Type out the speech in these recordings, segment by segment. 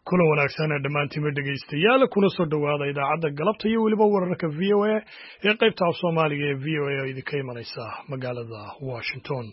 kulan wanaagsan dhammaantiinba dhegaystayaal kuna soo dhowaada idaacadda galabta iyo weliba wararka v o a ee qaybta af soomaaliga ee v o a oo idinka imanaysa magaalada Washington.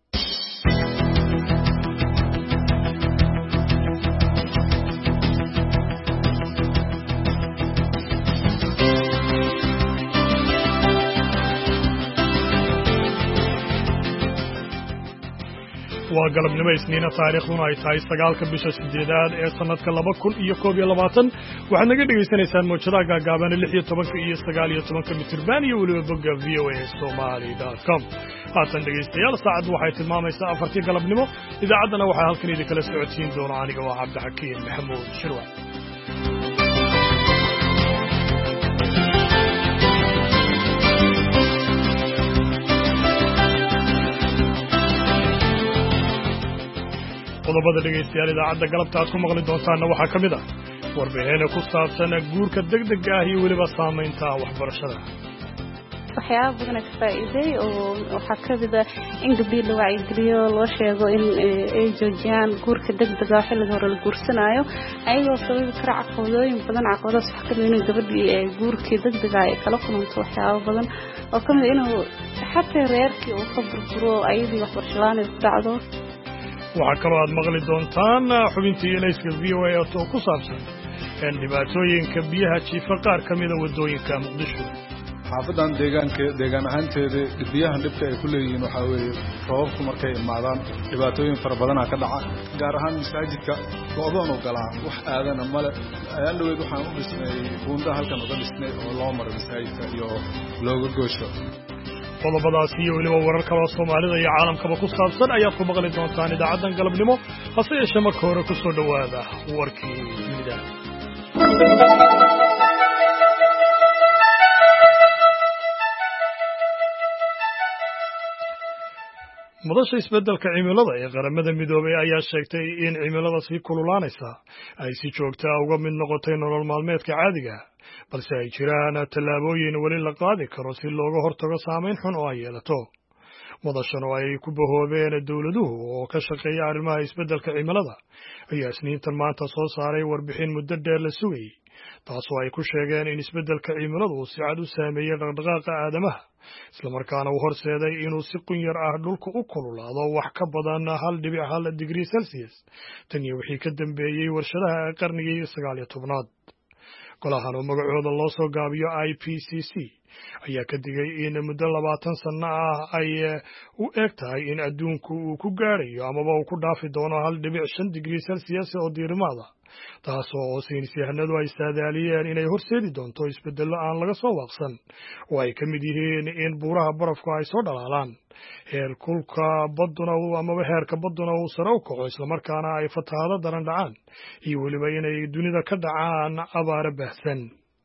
waa galabnimo isniina taariikhduna ay tahay 9 bisha 8 ee sanadka 2021 waxaad naga dhegaysanaysaan mowjadaha gaagaaban 16 iyo 19 mitirban iyo weliba bogga voasomali.com. haatan dhegaystayaal saacaddu waxay tilmaamaysaa 4 galabnimo idaacaddana waxaa halkan idinkala socodsiin doona aniga waa cabdixakiin maxamuud shirwa. qodobada dhegaystayaal idaacadda galabta aad ku maqli doontaanna waxaa ka mid ah warbixin ku saabsan guurka degdega ah iyo weliba saamaynta waxbarashada. waxyaabo badan ka faa'iiday oo waxa ka mid ah in gabdhaha la wacyigeliyo loo sheego in ay joojiyaan guurka degdega ah xilliga hore la guursanayo ayagoo sababi kara caqabadooyin badan caqabadaas waxa ka mid ah gabadhii ee guurka degdega ay kala kulanto waxyaabo badan oo ka mid ah inuu xataa reerkii uu ka burburo ayadii waxbarasho la'aan ay ku dhacdo. waxaa kaloo aad maqli doontaan xubintii elayska v o a oo ku saabsan dhibaatooyinka biyaha jiifa qaar ka mida waddooyinka muqdisho. xaafadan deegaan ahaanteeda biyahan dhibka ay ku leeyihiin waxaa weeye roobabku markay imaadaan dhibaatooyin fara badanaa ka dhaca gaar ahaan masaajidka go'doon u galaa wax aadana male. ayaan dhaweyd waxaan u dhisnay buunda halkan uga dhisnay oo loo maro masaajidka iyo looga goosho. qodobadaas iyo weliba warar kaloo soomaalida iyo caalamkaba ku saabsan ayaad ku maqli doontaan idaacaddan galabnimo hase yeeshee marka hore ku soo dhowaada warkii dunida. madasha isbeddelka cimilada ee qaramada midoobay ayaa sheegtay in cimilada sii kululaanaysa ay si joogtaa uga mid noqotay nolol maalmeedka caadiga balse ay jiraan tallaabooyin weli la qaadi karo si looga hortago saamayn xun oo ay yeelato. madashan oo ay ku bahoobeen dowladuhu oo ka shaqeeya arrimaha isbeddelka cimilada ayaa isniintan maanta soo saaray warbixin muddo dheer la sugayey taasoo ay ku sheegeen in isbeddelka cimiladu uu si cad u saameeyey dhaqdhaqaaqa aadamaha islamarkaana uu horseeday inuu si qunyar ah dhulka u kululaado wax ka badan 1.1 digrii celsius tan iyo wixii ka dambeeyey warshadaha qarnigii 19aad. golahan oo magacooda loo soo gaabiyo IPCC ayaa ka digay in muddo 20 sano ah ay u eg tahay in adduunku uu ku gaarayo amaba uu ku dhaafi doono 1.5 digrii celsius oo diirimaada taasoo saynisyahanadu ay saadaaliyeen inay horseedi doonto isbeddello aan laga soo waaqsan oo ay ka mid yihiin in buuraha barafku ay soo dhalaalaan heerka badduna uu sare u kaco islamarkaana ay fatahaado daran dhacaan iyo weliba inay dunida ka dhacaan abaaro baahsan.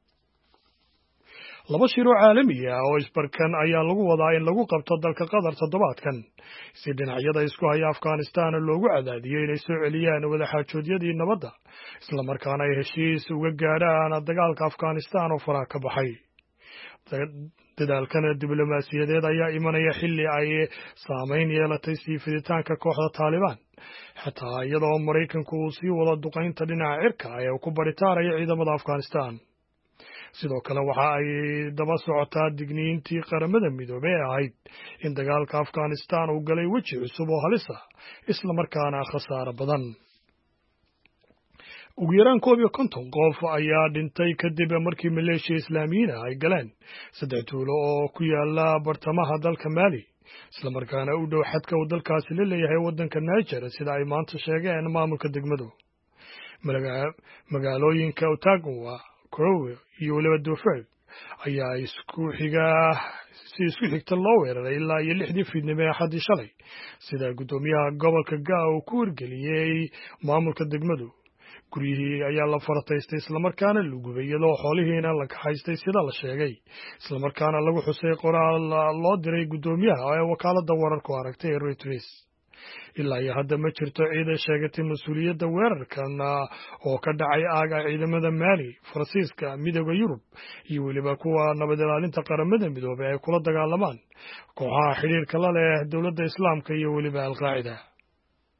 2 shir oo caalami ah oo isbarkan ayaa lagu wadaa in lagu qabto dalka Qatar toddobaadkan si dhinacyada isku haya Afghanistan loogu cadaadiyo inay soo celiyaan wadaxaajoodyadii nabadda islamarkaana ay heshiis uga gaadhaan dagaalka Afghanistan oo faraha ka baxay. dadaalkan diblomaasiyadeed ayaa imanaya xilli ay saamayn yeelatay sii fiditaanka kooxda Taliban xataa iyadoo Maraykanku uu sii wado duqaynta dhinaca cirka ee uu ku baritaaraya ciidamada Afghanistan. sidoo kale waxa ay daba socotaa digniintii qaramada midoobay ee ahayd in dagaalka Afghanistan uu galay weji cusub oo halis ah islamarkaana khasaare badan. ugu yaraan 50 qof ayaa dhintay kadib markii maleeshiya islaamiyiin ay galeen 3 tuulo oo ku yaala bartamaha dalka Mali islamarkaana u dhow xadka uu dalkaasi la leeyahay waddanka Niger sida ay maanta sheegeen maamulka degmadu. magaalooyinka Ottawa, Korowe iyo weliba Dufeeg ayaa si isku xigta loo weeraray ilaa iyo 6 fiidnimo ee Axaddii shalay sida gudoomiyaha gobolka Gao ku wargeliyey maamulka degmadu. guryihii ayaa la farataystay islamarkaana la gubay iyadoo xoolihiina la kaxaystay sida la sheegay islamarkaana lagu xusay qoraal loo diray gudoomiyaha ee wakaaladda wararku aragtay ee Reuters. ilaa iyo hadda ma jirto ciid ay sheegatay mas-uuliyadda weerarkan oo ka dhacay aaga ciidamada Mali, Faransiiska, Midowga Yurub iyo weliba kuwa nabad ilaalinta qaramada midoobay ay kula dagaalamaan kooxaha xiriirka la leh dowladda Islaamka iyo weliba Al-Qaacida.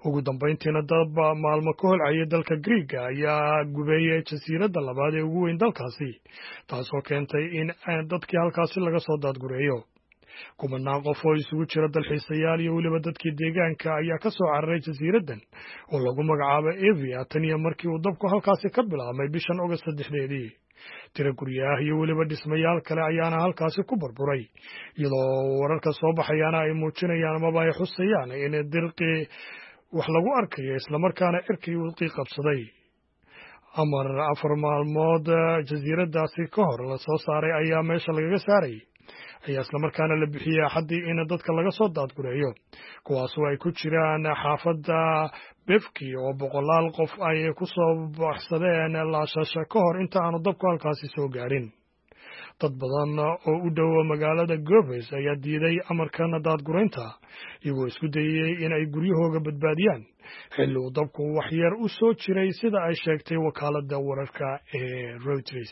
ugu dambayntiina dad maalmo ka holcayay dalka Greega ayaa gubeeyay jasiiradda labaad ee ugu weyn dalkaasi taasoo keentay in dadkii halkaasi laga soo daadgureeyo kumanaan qof oo isugu jira dalxiisayaal iyo weliba dadkii deegaanka ayaa ka soo cararay jasiiraddan oo lagu magacaabo Evia tan iyo markii uu dabku halkaasi ka bilaabmay bishan August 3 tiro guryaha iyo weliba dhismayaal kale ayaana halkaasi ku burburay iyadoo wararka soo baxayana ay muujinayaan amaba ay xusayaan in dirqii wax lagu arkayo isla markaana cirkii uu qabsaday amar 4 maalmood jasiiraddaasi ka hor la soo saaray ayaa meesha lagaga saaray ayaa isla markaana la bixiyay Axaddii in dadka laga soo daadgureeyo kuwaasoo ay ku jiraan xaafadda Befki oo boqolaal qof ay ku soo baxsadeen laashasha ka hor inta aanu dabku halkaasi soo gaarin dad badan oo u dhow magaalada Goves ayaa diiday amarkan daadgureynta iyagoo isku dayay in ay guryahooda badbaadiyaan xilli uu dabku wax yar u soo jiray sida ay sheegtay wakaaladda wararka ee Reuters.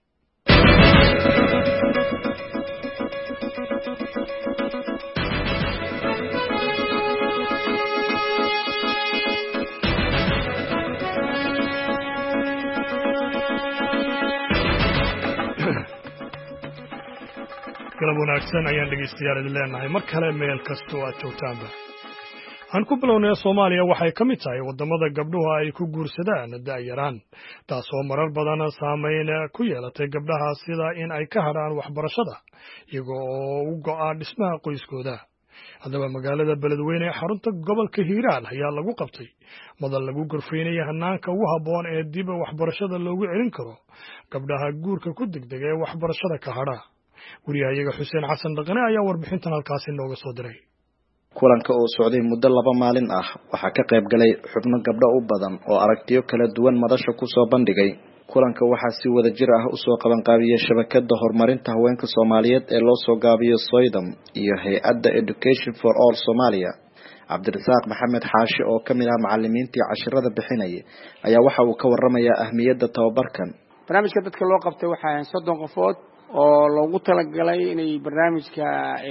galab wanaagsan ayaan dhegeystayaal idin leenahay mar kale meel kasta oo aad joogtaanba aan ku bilownay Soomaaliya waxay ka mid tahay wadamada gabdhuhu ay ku guursadaan da'yaraan taasoo marar badan saameyn ku yeelatay gabdhaha sida in ay ka hadhaan waxbarashada iyagoo u go'aan dhismaha qoyskooda haddaba magaalada Beledweyne ee xarunta gobolka Hiiraan ayaa lagu qabtay madal lagu gorfeynaya hanaanka ugu habboon ee dib waxbarashada loogu celin karo gabdhaha guurka ku degdega ee waxbarashada ka hadha wariyahayaga Xuseen Xasan Dhaqane ayaa warbixintan halkaasi nooga soo diray kulanka oo socday muddo 2 maalin ah waxaa ka qayb galay xubno gabdho u badan oo aragtiyo kala duwan madasha ku soo bandhigay kulanka waxaa si wada jir ah u soo qaban qaabiyay shabakadda horumarinta haweenka Soomaaliyeed ee loo soo gaabiyo Soydam iyo hay'adda Education for All Somalia Cabdirasaaq Maxamed Xaashi oo kamid ah macallimiintii casharada bixinayay ayaa waxa uu ka warramayaa ahmiyadda tababarkan barnaamijka dadka loo qabtay waxaa 30 qofood oo loogu talagalay inay barnaamijka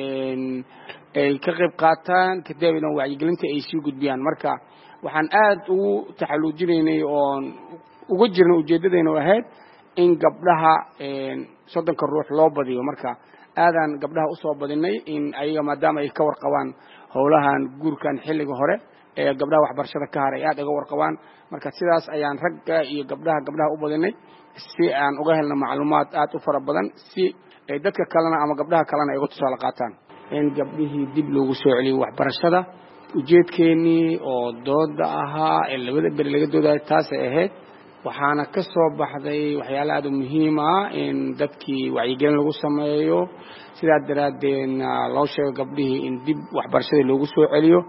ay ka qayb qaataan kadibna wacyigelinta ay sii gudbiyaan marka waxaan aad ugu taxaluujinaynay oo uga jirnay ujeedadayna ahayd in gabdhaha 30 ruux loo badiyo marka aadan gabdhaha u soo badinay in ayaga maadaama ay ka warqabaan howlahan guurkan xilliga hore ee gabdhaha waxbarashada ka haray aad uga warqabaan marka sidaas ayaan ragga iyo gabdhaha u badinay si aan uga helno macluumaad aad u fara badan si ay dadka kalena ama gabdhaha kalena ay uga tusaale qaataan in gabdhihii dib loogu soo celiyo waxbarashada ujeedkeennii oo dooda ahaa ee labada beri laga doodayo taas ay ahayd waxaana ka soo baxday waxyaalo aad u muhiim ah in dadkii wacyigelin lagu sameeyo sidaa daraaddeedna loo sheego gabdhihii in dib waxbarashadii loogu soo celiyo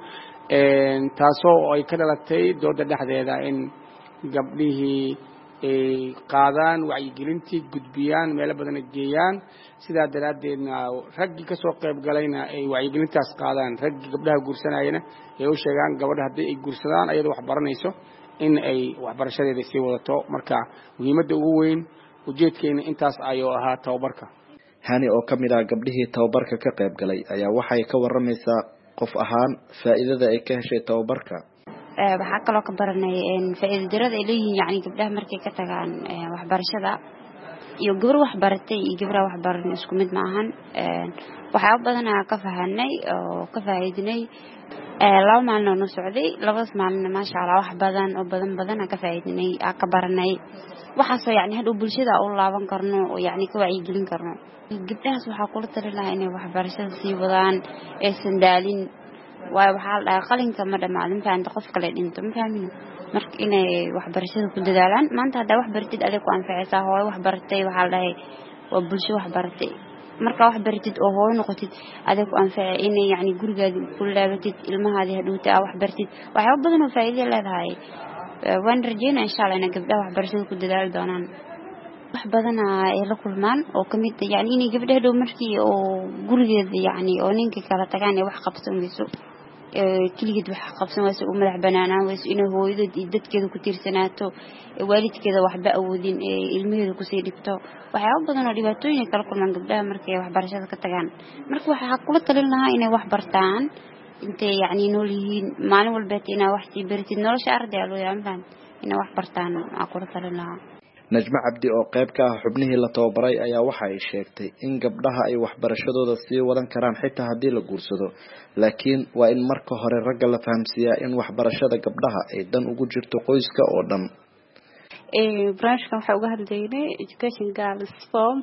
taasoo ay ka dhalatay dooda dhexdeeda in gabdhihii ay qaadaan wacyigelintii gudbiyaan meelo badan ay geeyaan sidaa daraaddeedna raggii ka soo qayb galayna ay wacyigelintaas qaadaan raggii gabdhaha guursanayana ay u sheegaan gabadha haddii ay guursadaan ayadoo wax baranayso in ay waxbarashadeeda sii wadato marka muhiimadda ugu weyn ujeedkeena intaas ayuu ahaa tababarka hani oo ka mid ah gabdhihii tababarka ka qayb galay ayaa waxay ka warramaysaa qof ahaan faa'iidada ay ka heshay tababarka waxaa kaloo ka baranay faa'iido darada ay leeyihiin yacni gabdhaha markay ka tagaan waxbarashada iyo gabar waxbaratay iyo gabdhaha waxbaran isku mid ma ahan waxyaabo badan aan ka fahanay oo ka faa'iidinay 2 maalin oo socday 2 maalin maasha Allah wax badan oo badan aan ka faa'iidinay aan ka baranay waxaasoo yacni hadhow bulshada u laaban karno oo yacni ka wacyigelin karno gabdhahaas waxaa kula talin lahaa inay waxbarashada sii wadaan aysan daalin waayo waxaa la dhahaa qalinka ma dhamaado inta qof kale dhinto ma fahmin marka inay waxbarashada ku dadaalaan maanta hadda wax baratid adeeg ku anfacaysaa hooyo wax baratay waxaa la dhahay waa bulsho wax baratay marka wax baratid oo hooyo noqotid adeeg ku anfacay inay yacni gurigaada ku laabatid ilmahaada hadhowta wax baratid waxyaabo badan oo faa'iido leedahay waan rajeynaa insha Allah inay gabdhaha waxbarashada ku dadaali doonaan wax badan ay la kulmaan oo kamid yacni inay gabdhaha dhow markii oo gurigeeda yacni oo ninka kala tagaan ay wax qabsan weyso kaligeed wax qabsan wayso u madax banaanaan wayso inay hooyadeed iyo dadkeeda ku tiirsanaato waalidkeeda waxba awoodin ilmaheeda ku sii dhigto waxyaabo badan oo dhibaatooyin kala kulmaan gabdhaha markay waxbarashada ka tagaan marka waxa kula talin lahaa inay wax bartaan intay yacni nool yihiin maalin walbeed inaa wax sii baritid nolosha ardayga loo yaalan inay wax bartaan aan kula talin lahaa. Najma Cabdi oo qayb ka ah xubnihii la tababaray ayaa waxa ay sheegtay in gabdhaha ay waxbarashadooda sii wadan karaan xitaa haddii la guursado, laakiin waa in marka hore ragga la fahamsiiyaa in waxbarashada gabdhaha ay dan ugu jirto qoyska oo dhan. Branchkan waxa uga hadlaynay education girls form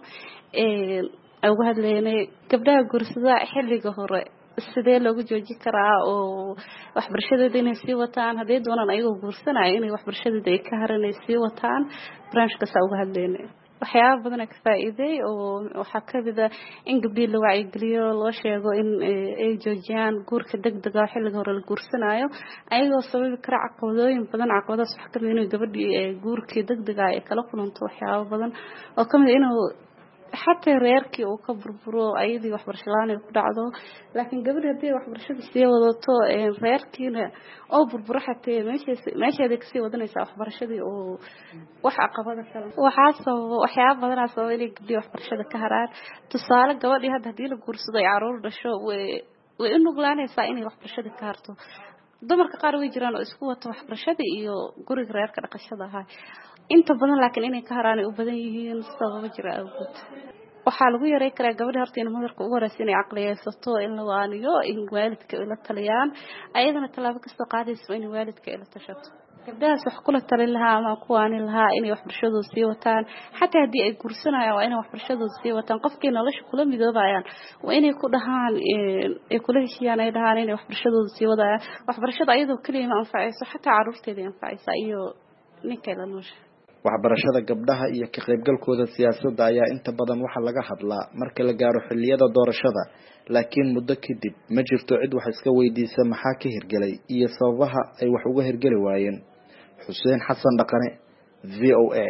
uga hadlaynay gabdhaha guursada xilliga hore sidee loogu joojin karaa oo waxbarashadooda inay sii wataan haddii doonaan ayagoo guursanaya inay waxbarashadooda ay ka haranay sii wataan. Branchkaas uga hadlaynay waxyaabo badan ka faa'iiday oo waxa ka mid ah in gabdhaha la wacyigeliyo loo sheego in ay joojiyaan guurka degdega ah xilliga hore la guursanayo ayagoo sababi kara caqabadooyin badan. caqabadaas waxa ka mid ah in gabadhii guurka degdega ah ay kala kulanto waxyaabo badan oo ka mid ah inuu حتى reerkii uu ka burburo ayadii waxbarasho la'aan ay ku dhacdo, laakiin gabadha hadii waxbarashada sii wadato reerkiina oo burburo xatee meesheeda ka sii wadanaysa waxbarashadii oo wax caqabada kale waxyaabo badan soo inay gabdhaha waxbarashada ka haraan. tusaale gabadhii hadii la guursado ay caruur dhasho way u nuglaanaysaa inay waxbarashada ka harto. dumarka qaar way jiraan oo isku wato waxbarashada iyo guriga reerka dhaqashada ahaa inta badan, laakiin inay ka haraan ay u badan yihiin sababo jira awgeed. waxaa lagu yareyn karaa gabadha horta in madarka ugu horeysa inay caqliyeysato in la waaniyo in waalidka ay la taliyaan ayadana talaabo kasta qaadayso in waalidka ay la tashato. gabdhahaas wax kula talin lahaa ama ku waani lahaa inay waxbarashadooda sii wataan xataa haddii ay guursanayaan waa inay waxbarashadooda sii wataan. qofkii nolosha kula midoobayaan waa inay ku dhahaan ay kula heshiyaan ay dhahaan inay waxbarashadooda sii wadayaan. waxbarashada ayadoo kaliya ma anfacayso xataa caruurteeda anfacaysa iyo ninkay la noosha. waxbarashada gabdhaha iyo ka qaybgalkooda siyaasadda ayaa inta badan waxa laga hadlaa marka la gaaro xilliyada doorashada, laakiin muddo kadib ma jirto cid wax iska weydiisa maxaa ka hirgelay iyo sababaha ay wax uga hirgeli waayeen. Xuseen Xasan Dhaqane, VOA.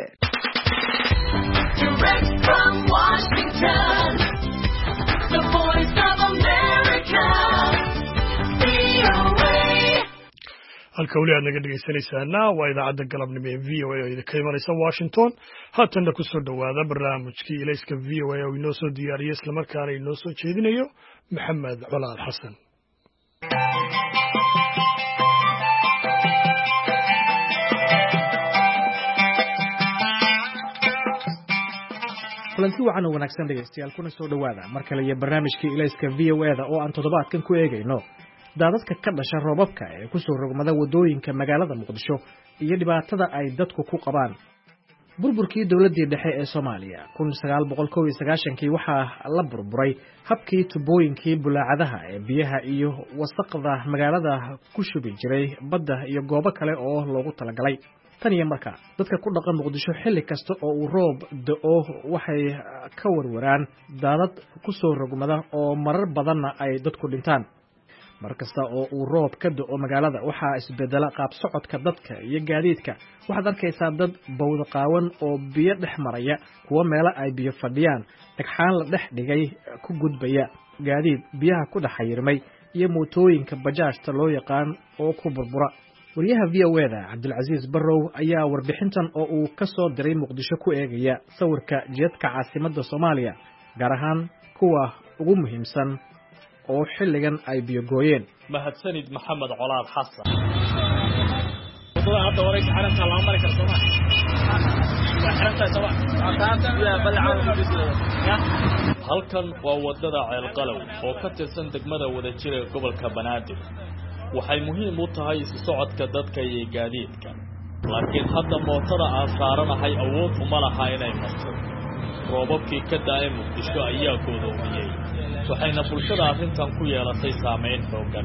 halka wali aad naga dhegeysanaysaana waa idaacadda galabnimo ee VOA oo idinka imanaysa Washington. haatanna ku soo dhawaada barnaamijkii ilayska VOA oo inoo soo diyaariyay isla markaana inoo soo jeedinayo Maxamed Colaad Xasan. kulanti wacan oo wanaagsan dhegeystayaal kuna soo dhawaada mar kale iyo barnaamijkii ilayska VOA oo aan toddobaadkan ku eegayno daadadka ka dhasha roobabka ee ku soo rogmada wadooyinka magaalada Muqdisho iyo dhibaatada ay dadku ku qabaan. burburkii dawladda dhexe ee Soomaaliya 1991 waxaa la burburay habkii tubooyinkii bulaacadaha ee biyaha iyo wasaqda magaalada ku shubi jiray badda iyo goobo kale oo loogu talagalay. tan iyo markaa dadka ku dhaqan Muqdisho xilli kasta oo uu roob da'o waxay ka warwaraan daadad ku soo rogmada oo marar badanna ay dadku dhintaan. markasta oo uu roob ka da'o magaalada waxaa isbedela qaab socodka dadka iyo gaadiidka. waxaad arkaysaa dad bawda qaawan oo biyo dhex maraya, kuwa meelo ay biyo fadhiyaan dhagxaan la dhex dhigay ku gudbaya, gaadiid biyaha ku dhex xayirmay iyo mootooyinka bajaajta loo yaqaan oo ku burbura. wariyaha VOA-da Cabdulcasiis Barrow ayaa warbixintan oo uu ka soo diray Muqdisho ku eegaya sawirka jidadka caasimadda Soomaaliya, gaar ahaan kuwa ugu muhiimsan oo xilligan ay biyo gooyeen. mahadsanid Maxamed Colaad Xasan. wadada hadda wareeg xaranka la mari karto ma xaranta sabab ya balcaan. halkan waa wadada Ceel Qalow oo ka tirsan degmada Wadajir ee gobolka Banaadir. waxay muhiim u tahay isu socodka dadka iyo gaadiidka, laakiin hadda mootada aan saaranahay awood uma laha inay marto. roobabkii ka da'ay Muqdisho ayaa go'doomiyay, waxayna bulshada arrintan ku yeelatay saameyn xooggan.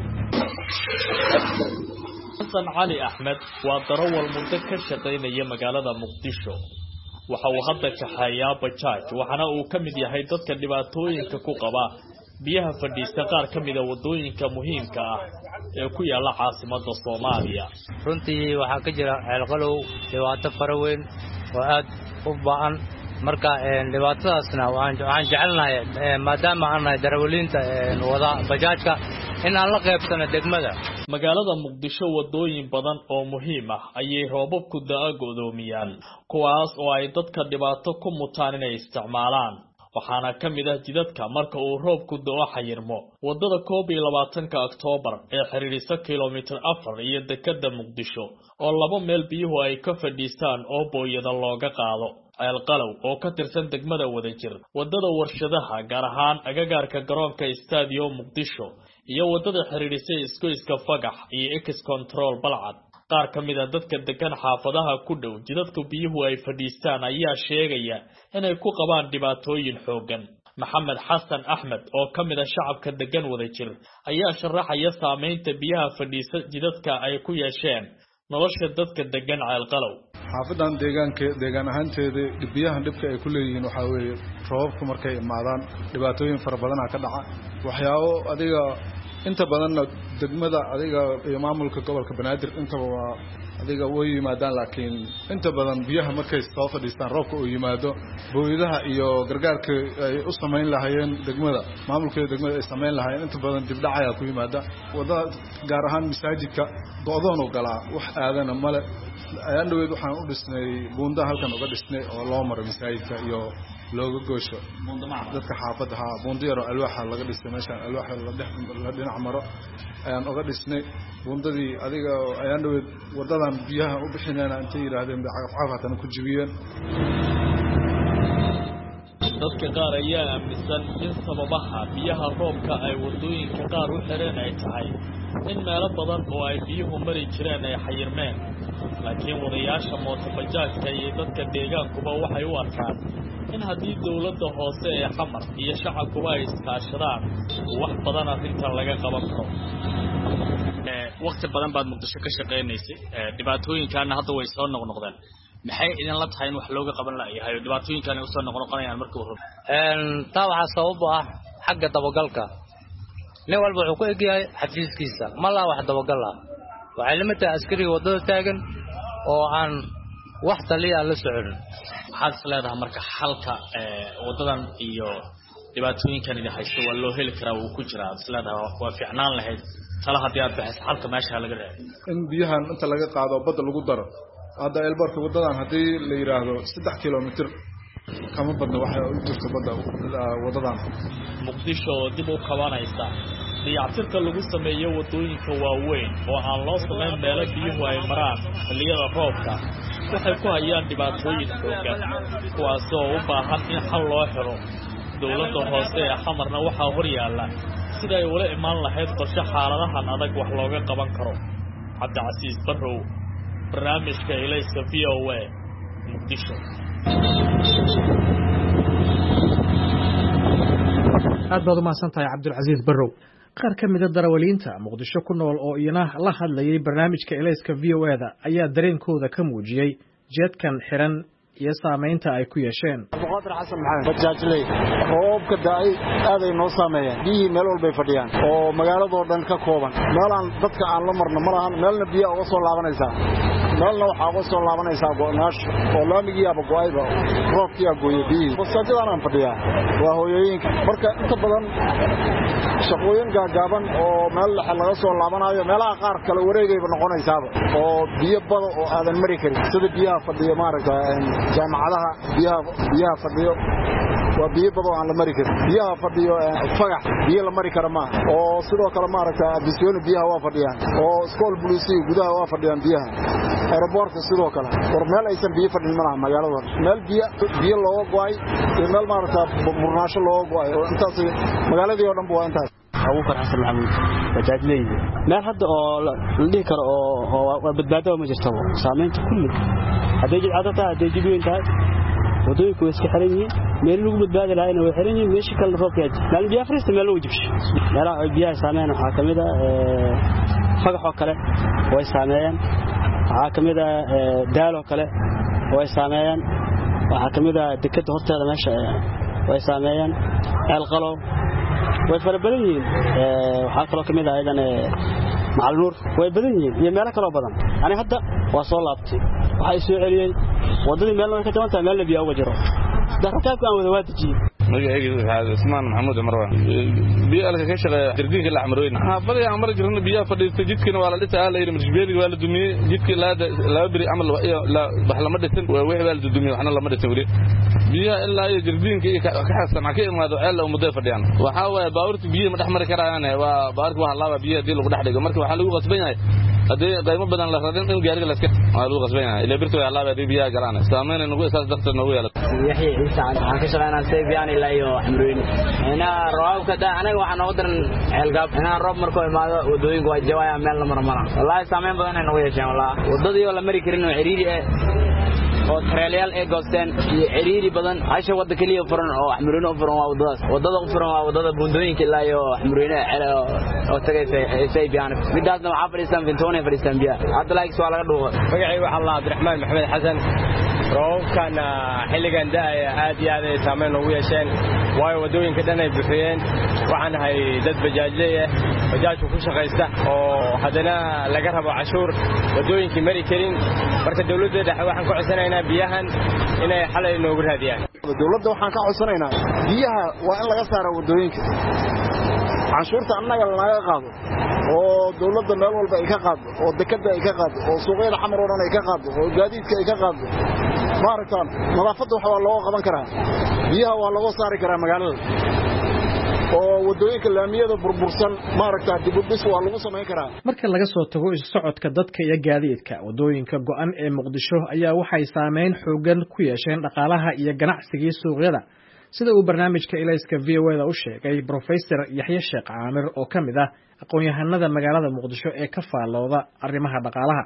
Xasan Cali Axmed waa darawal muddo ka shaqaynaya magaalada Muqdisho. waxa uu hadda kaxeeyaa bajaaj, waxaana uu ka mid yahay dadka dhibaatooyinka ku qaba biyaha fadhiista qaar ka mid ah wadooyinka muhiimka ah ee ku yaala caasimadda Soomaaliya. runtii waxaa ka jira Ceel Qalow dhibaato fara weyn oo aad u baahan. marka dhibaatadaasna waxaan jecelnahay maadaama aan nahay darawaliinta wada bajaajka in aan la qaybsano degmada. magaalada Muqdisho wadooyin badan oo muhiim ah ayay roobabku da'a go'doomiyaan, kuwaas oo ay dadka dhibaato ku mutaan inay isticmaalaan. waxaana ka mid ah jidadka marka uu roobku da'o xayirmo wadada 21 Oktoobar ee xiriirisa kiiloomitir 4 iyo dekada Muqdisho oo laba meel biyuhu ay ka fadhiistaan oo booyada looga qaado Ceelqalow oo ka tirsan degmada Wadajir wadada warshadaha gaar ahaan agagaarka garoonka Stadium Muqdisho iyo wadada xiriirisa iska Fagax iyo X Control Balcad qaar kamid ah dadka degan xaafadaha ku dhow jidadka biyuhu ay fadhiistaan ayaa sheegaya inay ku qabaan dhibaatooyin xoogan Maxamed Xasan Axmed oo kamid ah shacabka degan Wadajir ayaa sharaxaya saameynta biyaha fadhiisa jidadka ay ku yeesheen nolosha dadka degan Ceelqalow xaafadan deegaan ahaanteeda biyaha dhibka ay ku leeyihiin waxa weeye roobku markay imaadaan dhibaatooyin fara badan ka dhaca waxyaabo adiga inta badan degmada adiga iyo maamulka gobolka Banaadir inta waa adiga way yimaadaan laakiin inta badan biyaha markay soo fadhiistaan roobka oo yimaado booyadaha iyo gargaarka ay u sameyn lahaayeen degmada maamulka degmada ay sameyn lahaayeen inta badan dib dhac ayaa ku yimaada wadada gaar ahaan masaajidka go'doon oo galaa wax aadana male ayaan dhaweyd waxaan u dhisnay buunda halkan uga dhisnay oo loo maro masaajidka iyo looga goosho dadka xaafadaha buunda yar oo alwaaxa laga dhisay meeshan alwaaxa la dhinac maro ayaan uga dhisnay buundadii adiga ayaan dhaweyd wadadan biyaha u bixinayna intay yiraahdeen caqabatan ku jibiyeen dadka qaar ayaa aaminsan in sababaha biyaha roobka ay wadooyinka qaar u xireen ay tahay in meelo badan oo ay biyuhu mari jireen ay xayirmeen laakiin wadayaasha mootobajaajka iyo dadka deegaankuba waxay u arkaan in haddii dawladda hoose ee xamar iyo shacabkuba ay iskaashadaan wax badan arrintan laga qaban karo waqti badan baad Muqdisho ka shaqeynaysay dhibaatooyinkaana hadda way soo noqnoqdeen maxay idin la tahay in wax looga qaban lahayo dhibaatooyinkan ay soo noqnoqonayaan markii hore taa waxa sabab ah xagga dabagalka nin walba wuxuu ku eegyahay xafiiskiisa ma la wax dabagal ah waxa limita askari wadada taagan oo aan wax taliya la socon waxaad leedahay marka xalka wadadan iyo dhibaatooyinkan idin haysto waa loo heli karaa uu ku jiraa isleedahay waa fiicnaan lahayd tala hadii aad baxayso xalka meesha laga leeyahay in biyahan inta laga qaado badda lagu daro hadda elbarka wadadan hadii la yiraahdo 3 kiiloomitir kama badna waxa u jirto badda wadadan Muqdisho dib u kabanaysa diyaatirka lagu sameeyo wadooyinka waaweyn oo aan loo sameyn meelo biyuhu ay maraan xilliyada roobka waxay ku hayaan dhibaatooyin xooggan kuwaas oo u baahan in xal loo helo dawladda hoose ee xamarna waxa hor yaala sida ay wala imaan lahayd qorshe xaaladahan adag wax looga qaban karo Cabdicasiis Barrow barnaamijka Ilayska VOA Muqdisho aad baad u mahadsantahay Cabdilcasiis Barrow qaar ka mid ah darawaliinta Muqdisho ku nool oo iyana la hadlayay barnaamijka Ilayska VOA-da ayaa dareenkooda ka muujiyay jeedkan xiran iyo saameynta ay ku yeesheen Abduqaadir Xasan Maxamed bajaajley roobka daay aad ay noo saameeyeen biyo meel walba ay fadhiyaan oo magaalada oo dhan ka kooban meelaan dadka aan la marno malahan meelna biyo uga soo laabanaysa meelna waxa uga soo laabanaysa go'naash oo laamigii aba go'ayba roobkii gooyay biyo wasaajadan aan fadhiyaa waa hooyooyinka marka inta badan shaqooyin gaagaaban oo meel laga soo laabanayo meelaha qaar kale wareegayba noqonaysaaba oo biyo bado oo aadan mari karin sida biyaha fadhiyo maaragtay jaamacadaha biyaha fadhiyo waa biyo bado aan la mari karin biyaha fadhiyo fagax biyo la mari kara ma oo sidoo kale maaragtay bisyoon biyaha waa fadhiyaan oo school police gudaha waa fadhiyaan biyaha airport sidoo kale war meel aysan biyo fadhin malaha magaalada meel biyo loo go'ay meel maaragtay murnaasho loo go'ay oo intaas magaaladii oo dhan waa intaas Abubakar Xasan Maxamed bajaajley meel hadda oo la dhigi karo oo badbaado ma jirto saameynta kulli haday jid cadada haday jibiyeen tahay wadooyinku iska xiran yihiin meel lagu badbaadi lahayn way xiran yihiin meesha kale roobka meel biyo afrista meel lagu jibsho meelaha biyaha saameeyaan waxa kamid ah fagax oo kale way saameeyaan waxa kamid ah daal oo kale way saameeyaan waxa kamid ah dekada horteeda meesha way saameeyaan Ceelqalow way farabadan yihiin waxa kale kamid ah aydan macluur way badan yihiin iyo meelo kale badan ani hadda waa soo laabtay waxa ay soo celiyay wadadii meel way ka tabantaa meel biyo uga jiro darakaabka aan wada waadijiyay magacayga Ismaan Maxamuud Marwan biyo alka ka shaqeeya dirdiinka la xamrooyin bari aan mar jirno biyo fadhiistay jidkina waa la dhisay la yiri marjbeeli waa la dumiyay jidkii la bari amal la baxlama dhisan waa wixii waa la dumiyay waxna lama dhisan wali biyo ilaa iyo dirdiinka ka xasan ka imaado ceel oo muddo fadhiyaan waxa way baawrti biyo ma dhaxmar karaan waa baarka waxa laaba biyo hadii lagu dhax dhigo marka waxa lagu qasban yahay hadii qaymo badan la radin in gaariga la iska lagu qasban yahay ilaa birtu waa laaba biyo galaan saameyn nagu isaas darteed nagu yeelay yaxay ciise aan ka shaqeynaa saybiyan ilaa iyo xamrooyin ina roobka da anaga waxa noo daran ceelgaab ina roob markoo imaado wadooyinka waa jawaaya meel la marmara wallahi saameyn badan ay nagu yeesheen wallahi wadadii oo la mari karin oo ciriiri oo trailyaal ee goosteen iyo ciriiri badan asha wada kaliya furan oo xamrooyin u furan waa wadada u furan waa wadada buundooyinka ilaa iyo xamrooyin oo tagay saybiyan midaasna waxa fadhiistaan Vintoone fadhiistaan biya hadda laayis waa laga dhuuqo magacay waxa Allah Abdiraxmaan Maxamed Xasan roobkan xilligan daaya aad iyo aad ay saameyn ugu yeesheen waayo wadooyinka dhan ay buuxiyeen waxaan hay dad bajaajley bajaajku ku shaqeysta oo hadana laga rabo cashuur wadooyinkii mari karin marka dawladda dhexe waxaan ku codsanaynaa biyahan inay xalay noogu raadiyaan dawladda waxaan ka codsanaynaa biyaha waa in laga saaro wadooyinka cashuurta annaga laga qaado oo dawladda meel walba ay ka qaado oo dekada ay ka qaado oo suuqyada xamar oo dhan ay ka qaado oo gaadiidka ay ka qaado maaragtaan nadaafadda waxa loo qaban karaa biyaha waa lagu saari karaa magaalada oo wadooyinka laamiyada burbursan maaragtaa dib u dhis waa lagu sameyn karaa marka laga soo tago isu socodka dadka iyo gaadiidka wadooyinka go'an ee Muqdisho ayaa waxay saameyn xoogan ku yeesheen dhaqaalaha iyo ganacsiga suuqyada sida uu barnaamijka Ilayska VOA u sheegay Professor Yaxye Sheekh Caamir oo kamid ah aqoon-yahanada magaalada Muqdisho ee ka faalooda arrimaha dhaqaalaha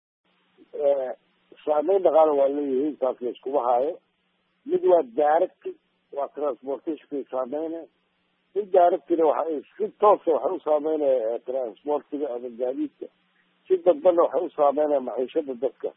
saameyn dhaqaale waa leeyahay taas la isku hayo mid waa direct waa transportation saameyn mid direct waxa si toos ah u saameynaya transportiga ama gaadiidka si dadban waxa u saameynaya maciishada dadka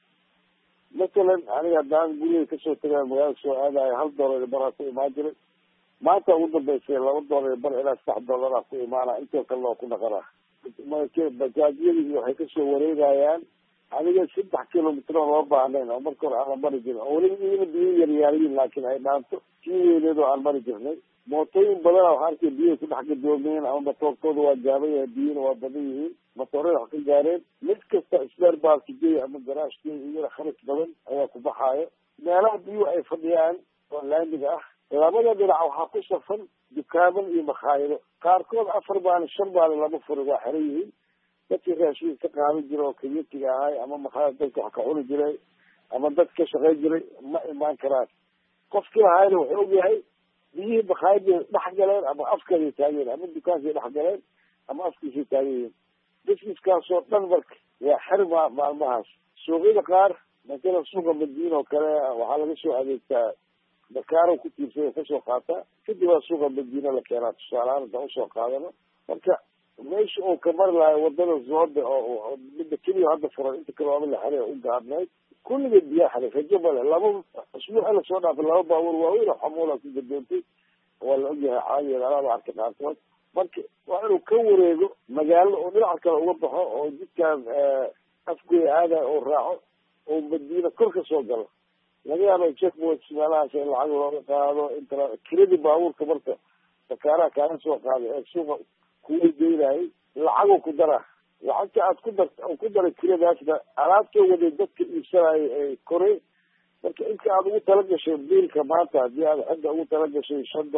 مثلا أنا دان قولي كسر ترى مجال سؤال $1 برا في ماجري ما تقول بيصير لو $1 برا إلى $7 في معنا أنت كله كنا قرا ما كيف بجاجي اللي هيكسر ورينا يعني أنا جالس 6 كيلومتر وربع علينا أمركم على بريجين أولين بيجي ريالين لكن هاي نامتو كي يريدوا على بريجين موتين بدل وحرك بيجي كل حاجة دومين أو بتوقفوا وجابوا الدين وبديه مطورين حق الجارين مسك إسبار بالكجي أما جراش كي يجي خرج بدن أي كبحاية نالا بيو أي فضيان ولا عندك لما بدرعوا حقوق صفن بكامل يمخايله كاركون أفربان الشربان لما فرقوا حريه dadkii raashinka qaadan jiray oo kiyitiga ahay ama maxaa dadka wax ka cuni jiray ama dadka shaqay jiray ma imaan karaan qofkii hayr wuxuu og yahay biyihii bakhaayadii dhex galeen ama afkadii taageen ama dukaankii dhex galeen ama afkiisii taageen businesskaasoo dhan marka waa xirma maalmahaas suuqyada qaar مثلا سوق المدينة وكذا وحالا سوق هذه بكارو كتير في فسوق قاطع كده سوق المدينة لكيرات الصالان ده سوق هذا مركا مش أو كبر لا ودنا الزود أو بدك كذي هذا فرق أنت كلام عامل حاله وقعدنا كل اللي بيا حاله في الجبل لما أسمع أنا صونا في الله باور وعير حمولة في الجبل ولا أجي عالي أنا بعرف كذا marka waa inuu ka wareego magaalo oo dhinaca kale uga baxo oo jidkan afkii aada oo raaco oo madiina kor ka soo galo laga yaabo checkpoints meelahaas in lacag looga qaado inta kiradi baabuurka marka sakaaraha kaaga soo qaaday ee suuqa kuwii geynayay lacag ku dara lacagta aad ku daray kiradaasna alaabta waday dadka iibsanayay ee koray marka inta aad ugu tala gashay biilka maanta haddii aad xagga ugu tala gashay $5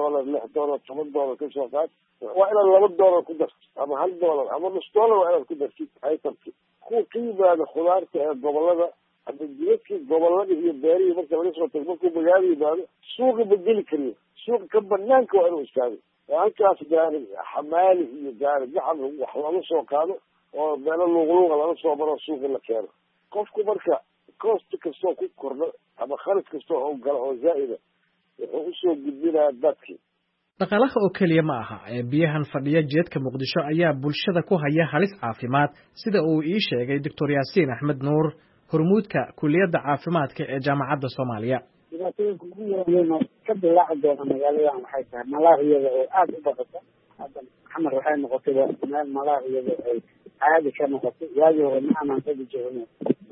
$6 $7 ka soo qaad waa inaad $2 ku darto ama $1 ama $1 waa inaad ku dartid itemki kuwa ka yimaada khudaarta ee gobolada ama jidadkii gobolada iyo beerihii marka laga soo tago markuu magaalo yimaado suuqa ma geli kariyo suuqa ka banaanka waa inuu istaago halkaas gaari xamaali iyo gaari gacan wax laga soo qaado oo meelo luuqluuqa laga soo maro suuqa la keeno qofku marka cost kastoo ku kordho ama kharaj kastoo oo galo oo zaa'ida wuxuu usoo gudbinayaa dadkii dhaqaalaha oo keliya ma aha ee biyahan fadhiya jeedka Muqdisho ayaa bulshada ku haya halis caafimaad sida uu ii sheegay Dr. Yaasiin Axmed Nuur hormuudka kulliyadda caafimaadka ee jaamacadda Soomaaliya dhibaatooyinka ugu waaweyn oo ka bilaaci doona magaaladan waxay tahay malaariyada oo aad u badata hadda xamar waxay noqotay meel malaariyada ay caadi ka noqotay waagii hore ma aanan tagi jirin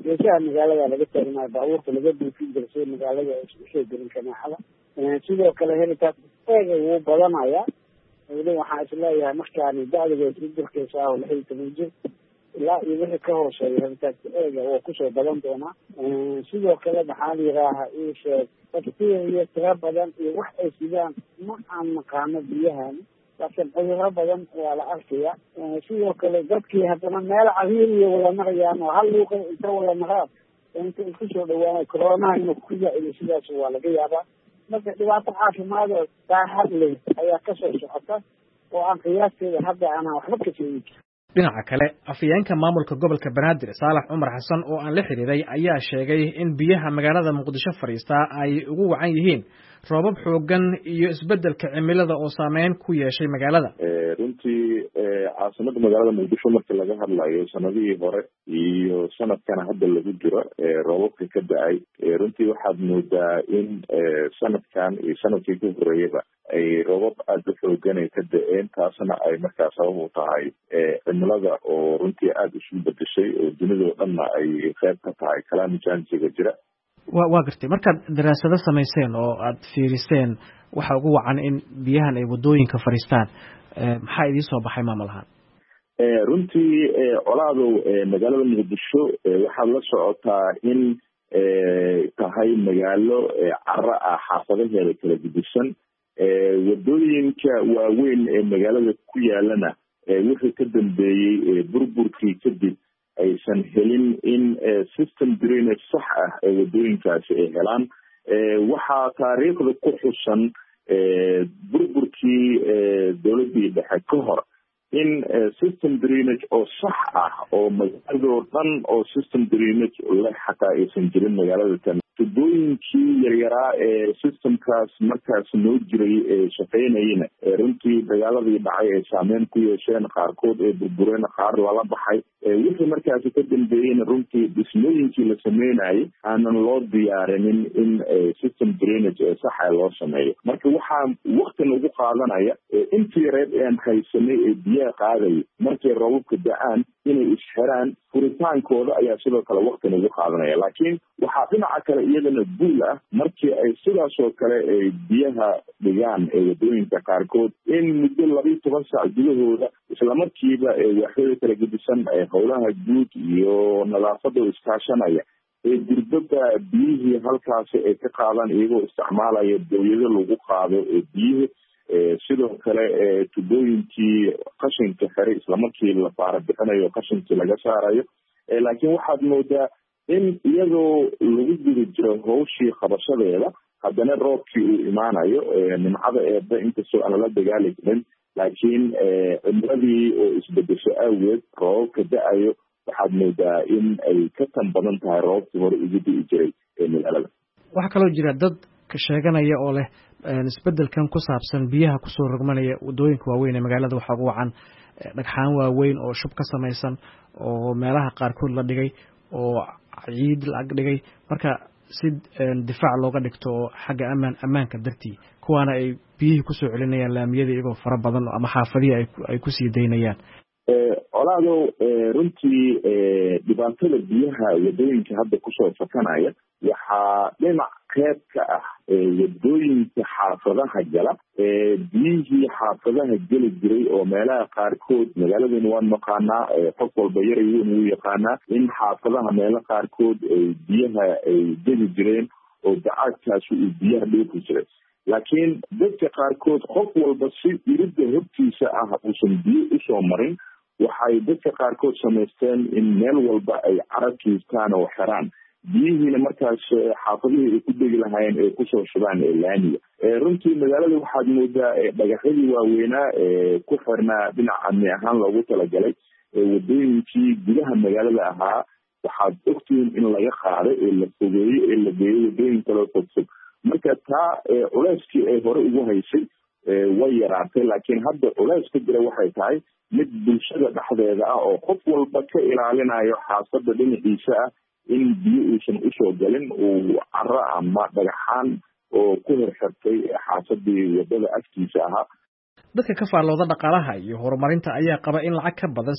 geesaha magaalada laga taagnayo baabuurta laga duufin jira si magaalada usoo gelin kaneecada sidoo kale helitaas eega wuu badanaya weli waxaan isleeyahay markaani da-diga isbedelkeysa ah oo 16 jir ilaa iyo wixii ka hooseeya helitaanka eega oo kusoo badan doonaa sidoo kale maxaa la yidhaaha ii sheeg bacteria tira badan iyo wax ay sidaan ma aan naqaano biyahan laakiin cudurro badan waa la arkaya sidoo kale dadkii haddana meel cariir iyo wada marayaan oo hal luuqa inta wada maraan inta isku soo dhawaanay coronaha inuu ku zaa-ido sidaas waa laga yaabaa marka dhibaato caafimaad oo baaxad leh ayaa kasoo socota oo aan qiyaasteeda hadda aanan waxba ka sheegin. dhinaca kale afhayeenka maamulka gobolka Banaadir Saalax Cumar Xasan oo aan la xiriiray ayaa sheegay in biyaha magaalada Muqdisho fariista ay ugu wacan yihiin roobab xoogan iyo isbedelka cimilada oo saameyn ku yeeshay magaalada. runtii caasimada magaalada Muqdisho marka laga hadlayo sanadihii hore iyo sanadkan hadda lagu jiro roobabka ka da'ay runtii waxaad moodaa in sanadkan iyo sanadkii ku horeeyaba ay roobab aada u xoogan ay ka da'een taasna ay markaa sabab u tahay cimilada oo runtii aada isu bedeshay oo dunidao dhanna ay qayb ka tahay kalaamijaansiga jira. waa gartay markaad daraasado samayseen oo aad fiiriseen waxa ugu wacan in biyahan ay wadooyinka fariistaan maxaa idiin soo baxay maamul ahaan? runtii colaadow magaalada Muqdisho waxaad la socotaa in tahay magaalo carro ah xaafadaheeda kala gedisan wadooyinka waaweyn ee magaalada ku yaalana wixii ka dambeeyey burburkii kadib aysan helin in system drainage sax ah ee wadooyinkaasi ay helaan waxaa taariikhda ku xusan burburkii dowladdii dhexe ka hor in system drainage oo sax ah oo magaaladoo dhan oo system drainage leh xataa aysan jirin magaalada tan tubooyinkii yaryaraa ee systemkaas markaas noo jiray ee shaqaynayana runtii dagaaladii dhacay ay saameyn ku yeesheen qaarkood ee burbureen qaar lala baxay wixii markaasi ka dambeeyeyna runtii dhismooyinkii la sameynayay aanan loo diyaarinin in system drainage ee saxa loo sameeyo marka waxaa waqti lagu qaadanaya intii yareed aan haysanay ee biyaha qaadaya markay roobabka da-aan inay isxiraan furitaankooda ayaa sidoo kale waqti lagu qaadanaya laakiin waxaa dhinaca kale iyadana guul ah markii ay sidaasoo kale ay biyaha dhigaan ee wadooyinka qaarkood in muddo 12 saac gudahooda islamarkiiba waaxyada kala gedisan howlaha guud iyo nadaafada iskaashanaya gurbada biyihii halkaasi ay ka qaadaan iyagoo isticmaalaya dawlado lagu qaado biyihi sidoo kale tubooyinkii qashinka xiray islamarkii la faara bixinayo qashinkii laga saarayo laakiin waxaad moodaa in iyadoo lagu guda jiro hawshii qabashadeeda haddana roobkii uu imaanayo nimcada eeba inkastoo aan la dagaali karin laakiin cimiladii oo isbedesho awgeed roobabka da-ayo waxaad moodaa in ay ka tan badan tahay roobabkii hore ugu di'i jiray magaalada. waxaa kaloo jira dad sheeganaya oo leh isbedelkan ku saabsan biyaha kusoo rogmanaya wadooyinka waaweyn ee magaalada waxaa ugu wacan dhagxaan waaweyn oo shub ka samaysan oo meelaha qaarkood la dhigay oo ciid la ag dhigay marka si difaac looga dhigto oo xagga ammaanka dartii kuwaana ay biyihii kusoo celinayaan laamiyada iyagoo fara badan ama xaafadihii ay kusii daynayaan. colaadow runtii dhibaatada biyaha wadooyinka hadda kusoo fakanaya waxaa dhinac qeyb ka ah wadooyinka xaafadaha gala biyihii xaafadaha geli jiray oo meelaha qaarkood magaaladana waan naqaanaa qof walba yaray weyn wuu yaqaanaa in xaafadaha meelo qaarkood biyaha ay geli jireen oo dacaadkaasi uu biyaha dhoofi jiray laakiin dadka qaarkood qof walba si iridda hortiisa ah uusan biyo usoo marin waxay dadka qaarkood samaysteen in meel walba ay carab kiistaan oo xiraan biyihiina markaas xaafadihii ay ku degi lahaayeen ay kusoo shubaan laamiga runtii magaalada waxaad moodaa dhagaxyadii waaweynaa ku xirnaa dhinaca amni ahaan loogu talagalay wadooyinkii gudaha magaalada ahaa waxaad ogtihiin in laga qaado ee la fogeeyo ee la geeyo wadooyin kaloo fogfog marka taa culeyskii ay hore ugu haysay way yaraatay laakiin hadda culeys ka jira waxay tahay mid bulshada dhexdeeda ah oo qof walba ka ilaalinayo xaafada dhinaciisa ah in biyo uusan usoo galin uu caro ama dhagaxaan oo ku hirxirtay xaafadii wadada agtiisa ahaa. dadka ka faallooda dhaqaalaha iyo horumarinta ayaa qaba in lacag ka badan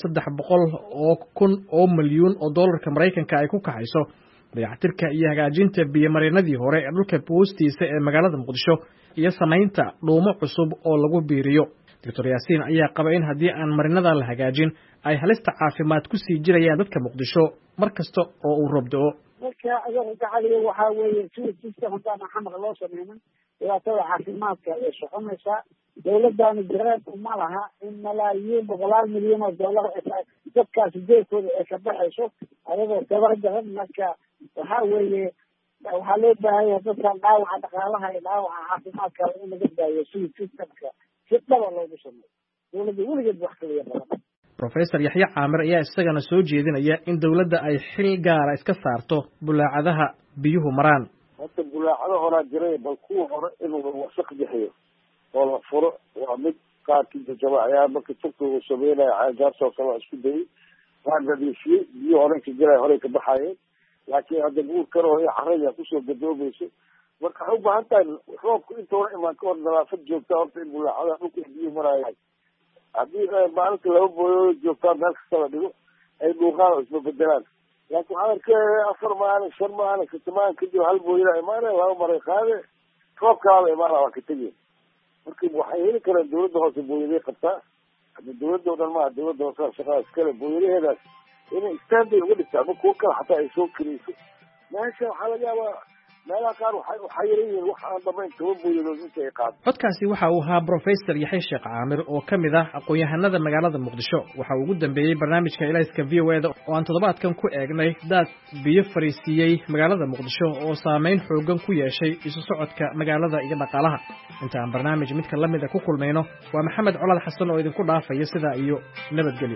300,000 oo milyuun oo dollarka Mareykanka ay ku kaxayso dayactirka iyo hagaajinta biyo-mareenadii hore ee dhulka hoostiisa ee magaalada Muqdisho iyo samaynta dhuumo cusub oo lagu biiriyo. Dr. Yaasiin ayaa qaba in haddii aan marinada la hagaajin ay halista caafimaad ku sii jirayaan dadka Muqdisho markasta oo uu roob da'o. marka ayaga gacaliga waxaa weeye sida system haddaan xamar loo sameynin dhibaatada caafimaadka ay soconaysaa. dawladdaani gareeb uma laha in malaayiin boqolaal milyan oo dollar dadkaasi jeedkooda ay ka baxayso ayagoo gabar garan. marka waxaa weeye waxaa loo baahan yahay dadkan dhaawaca dhaqaalaha iyo dhaawaca caafimaadka in laga daayo sida systemka si dhaba loogu sameeyo. dawladda weligeed wax kaliya badan. Professor Yaxya Caamir ayaa isagana soo jeedinaya in dawladda ay xil gaar iska saarto bulaacadaha biyuhu maraan. hadda bulaacada horaa jiray bal kuwa hore inuu wasaq bixiyo oo la furo waa mid qaarkii jajabacayaa markii turka uu sameynaya caagaasoo kale isku dayay waa nadiifiyey biyo hore ka jiray hore ka baxayeen laakiin hadda guurkan oo carrada kusoo gadoomayso marka waxay u baahan tahay roobku intoona imaan ka hor nadaafad joogta horta in bulaacada dhulka biyo maraayahay haddii maalinta laba booyoo joogtaa meel kasta la dhigo ay dhuuqaan oo isma bedelaan laakiin waxaan arkay 4 maalin 5 maalin katimaan kadib hal booyada imaanaya 2 maray qaade roobkaala imaana waa ka tegeen marka waxay heli karaan dawladda hoose booyaday qabtaa hadda dawladda oo dhan maaha dawladda hoose shaqada iskale booyadaheedaas inay standay uga dhigtaa ama kuwo kale xataa ay soo kariyso meesha waxaa laga yaabaa meelaha qaar waxay yareeyihiin wax aan dhamayn 10 booyadood inta ay qaado. codkaasi waxa uu ahaa Professor Yaxya Sheekh Caamir oo ka mid ah aqoon-yahanada magaalada Muqdisho. waxa uu ugu dambeeyay barnaamijka Ilayska VOA oo aan toddobaadkan ku eegnay dad biyo fariisiyay magaalada Muqdisho oo saameyn xoogan ku yeeshay isu socodka magaalada iyo dhaqaalaha. inta aan barnaamij mid ka lamid ah ku kulmayno waa Maxamed Colaad Xasan oo idinku dhaafaya sida iyo nabadgelyo.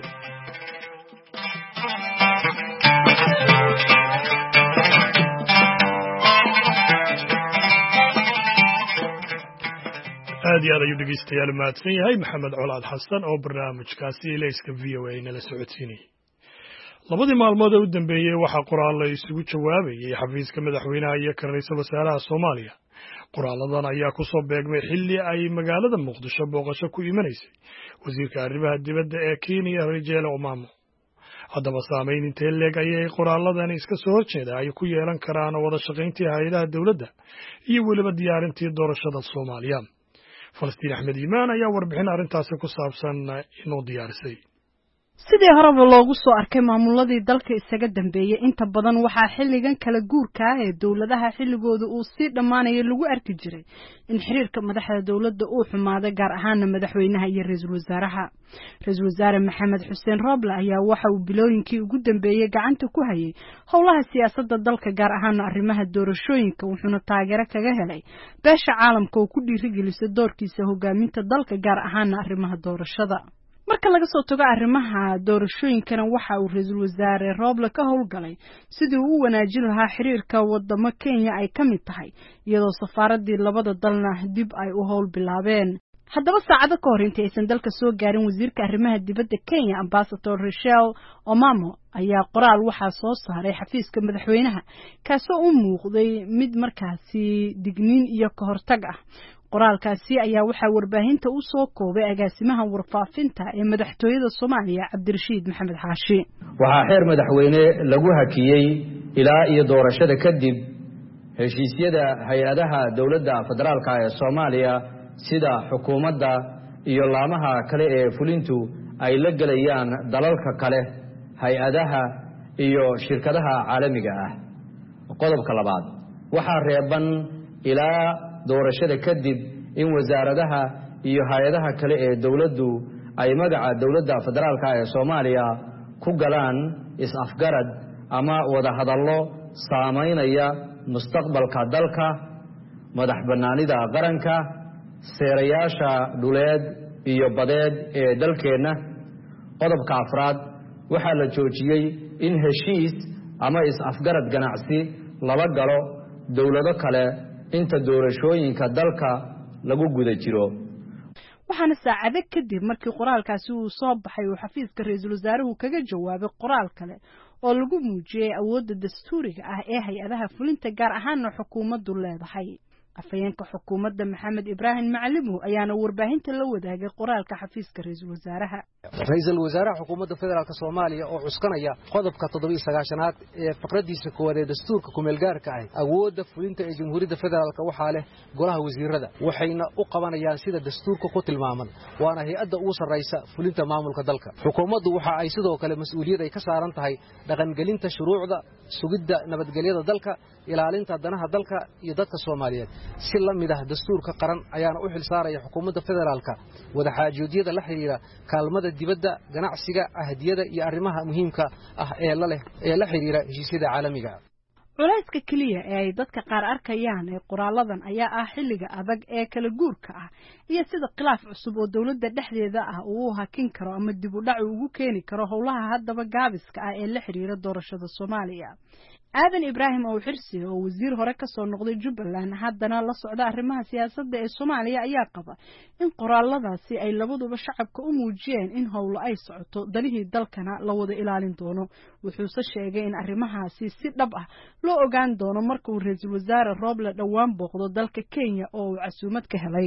aad iyo aad ayuu dhegeystayaal mahadsan yahay Maxamed Colaad Xasan oo barnaamijkaasi Ilayska VOA nala socodsiinayay. labadii maalmood ee u dambeeyay waxaa qoraal la isugu jawaabayay xafiiska madaxweynaha iyo ra'iisul wasaaraha Soomaaliya. qoraaladan ayaa ku soo beegmay xilli ay magaalada Muqdisho booqasho ku imanaysay wasiirka arrimaha dibadda ee Kenya Raila Omamo. haddaba saameyn intee leeg ayay qoraaladani iska soo horjeeda ay ku yeelan karaan wada shaqayntii hay'adaha dawladda iyo weliba diyaarintii doorashada Soomaaliya. Falastiin Axmed Iimaan ayaa warbixin arrintaasi ku saabsan inuu diyaarisay. sidii horeba loogu soo arkay maamuladii dalka isaga dambeeyay inta badan waxaa xilligan kala guurka ah ee dawladaha xilligooda uu sii dhammaanaya lagu arki jiray in xiriirka madaxda dawladda uu xumaaday gaar ahaana madaxweynaha iyo ra'iisul wasaaraha. ra'iisul wasaare Maxamed Xuseen Roble ayaa waxa uu bilooyinkii ugu dambeeyay gacanta ku hayay howlaha siyaasadda dalka gaar ahaana arrimaha doorashooyinka wuxuuna taageero kaga helay beesha caalamka oo ku dhiirigelisay doorkiisa hogaaminta dalka gaar ahaana arrimaha doorashada. marka laga soo tago arrimaha doorashooyinkana waxa uu ra'iisul wasaare Roble ka howlgalay sidii uu u wanaajin lahaa xiriirka wadamo Kenya ay ka mid tahay iyadoo safaaradii labada dalna dib ay u howl bilaabeen. haddaba saacado ka hor intii aysan dalka soo gaarin wasiirka arrimaha dibadda Kenya Ambassador Raila Omamo ayaa qoraal waxaa soo saaray xafiiska madaxweynaha kaasoo u muuqday mid markaasi digniin iyo ka hortag ah. qoraalkaasi ayaa waxaa warbaahinta u soo koobay agaasimaha warfaafinta ee madaxtooyada Soomaaliya Cabdirashiid Maxamed Xaashi. waxaa xeer madaxweyne lagu hakiyay ilaa iyo doorashada kadib heshiisyada hay'adaha dawladda federaalka ee Soomaaliya sida xukuumadda iyo laamaha kale ee fulintu ay la galayaan dalalka kale hay'adaha iyo shirkadaha caalamiga ah. qodobka labaad waxaa reeban ilaa doorashada kadib in wasaaradaha iyo hay'adaha kale ee dawladdu ay magaca dawladda federaalka ee Soomaaliya ku galaan is-afgarad ama wada hadallo saameynaya mustaqbalka dalka, madax bannaanida qaranka, seerayaasha dhuleed iyo badeed ee dalkeenna. qodobka afraad waxaa la joojiyey in heshiis ama is-afgarad ganacsi lala galo dawlado kale inta doorashooyinka dalka lagu guda jiro. waxaana saacado kadib markii qoraalkaasi uu soo baxay uu xafiiska ra'iisul wasaaruhu kaga jawaabay qoraal kale oo lagu muujiyay awoodda dastuuriga ah ee hay'adaha fulinta gaar ahaana xukuumaddu leedahay. afhayeenka xukuumadda Maxamed Ibrahim Macalimo ayaana warbaahinta la wadaagay qoraalka xafiiska ra'iisul wasaaraha. ra'iisul wasaaraha xukuumadda federaalka Soomaaliya oo cuskanaya qodobka 79aad ee faqradiisa koowaad ee dastuurka kumeel gaarka ah awoodda fulinta ee jamhuuriyadda federaalka waxaa leh golaha wasiirada waxayna u qabanayaan sida dastuurka ku tilmaaman waana hay'adda ugu sarreysa fulinta maamulka dalka. xukuumaddu waxa ay sidoo kale mas'uuliyad ay ka saaran tahay dhaqangelinta shuruucda sugidda nabadgelyada dalka ilaalinta danaha dalka iyo dadka Soomaaliyeed si la mid ah dastuurka qaran ayaana u xil saaraya xukuumadda federaalka wada xaajoodiyada la xiriira kaalmada dibadda ganacsiga ahdiyada iyo arrimaha muhiimka ah ee la xiriira heshiisyada caalamiga. culayska kaliya ee ay dadka qaar arkayaan ee qoraaladan ayaa ah xilliga adag ee kala guurka ah iyo sida khilaaf cusub oo dawladda dhexdeeda ah uu hakin karo ama dib u dhac ugu keeni karo howlaha haddaba gaabiska ah ee la xiriira doorashada Soomaaliya. aadan Ibraahim oo xirsi oo wasiir hore ka soo noqday Jubbaland haddana la socda arrimaha siyaasadda ee Soomaaliya ayaa qaba in qoraaladaasi ay labaduba shacabka u muujiyeen in howlo ay socoto dalihii dalkana la wada ilaalin doono wuxuu sheegay in arrimahaasi si dhab ah loo ogaan doono marka uu ra'iisul wasaare Roble dhawaan booqdo dalka Kenya oo uu casuumad ka helay.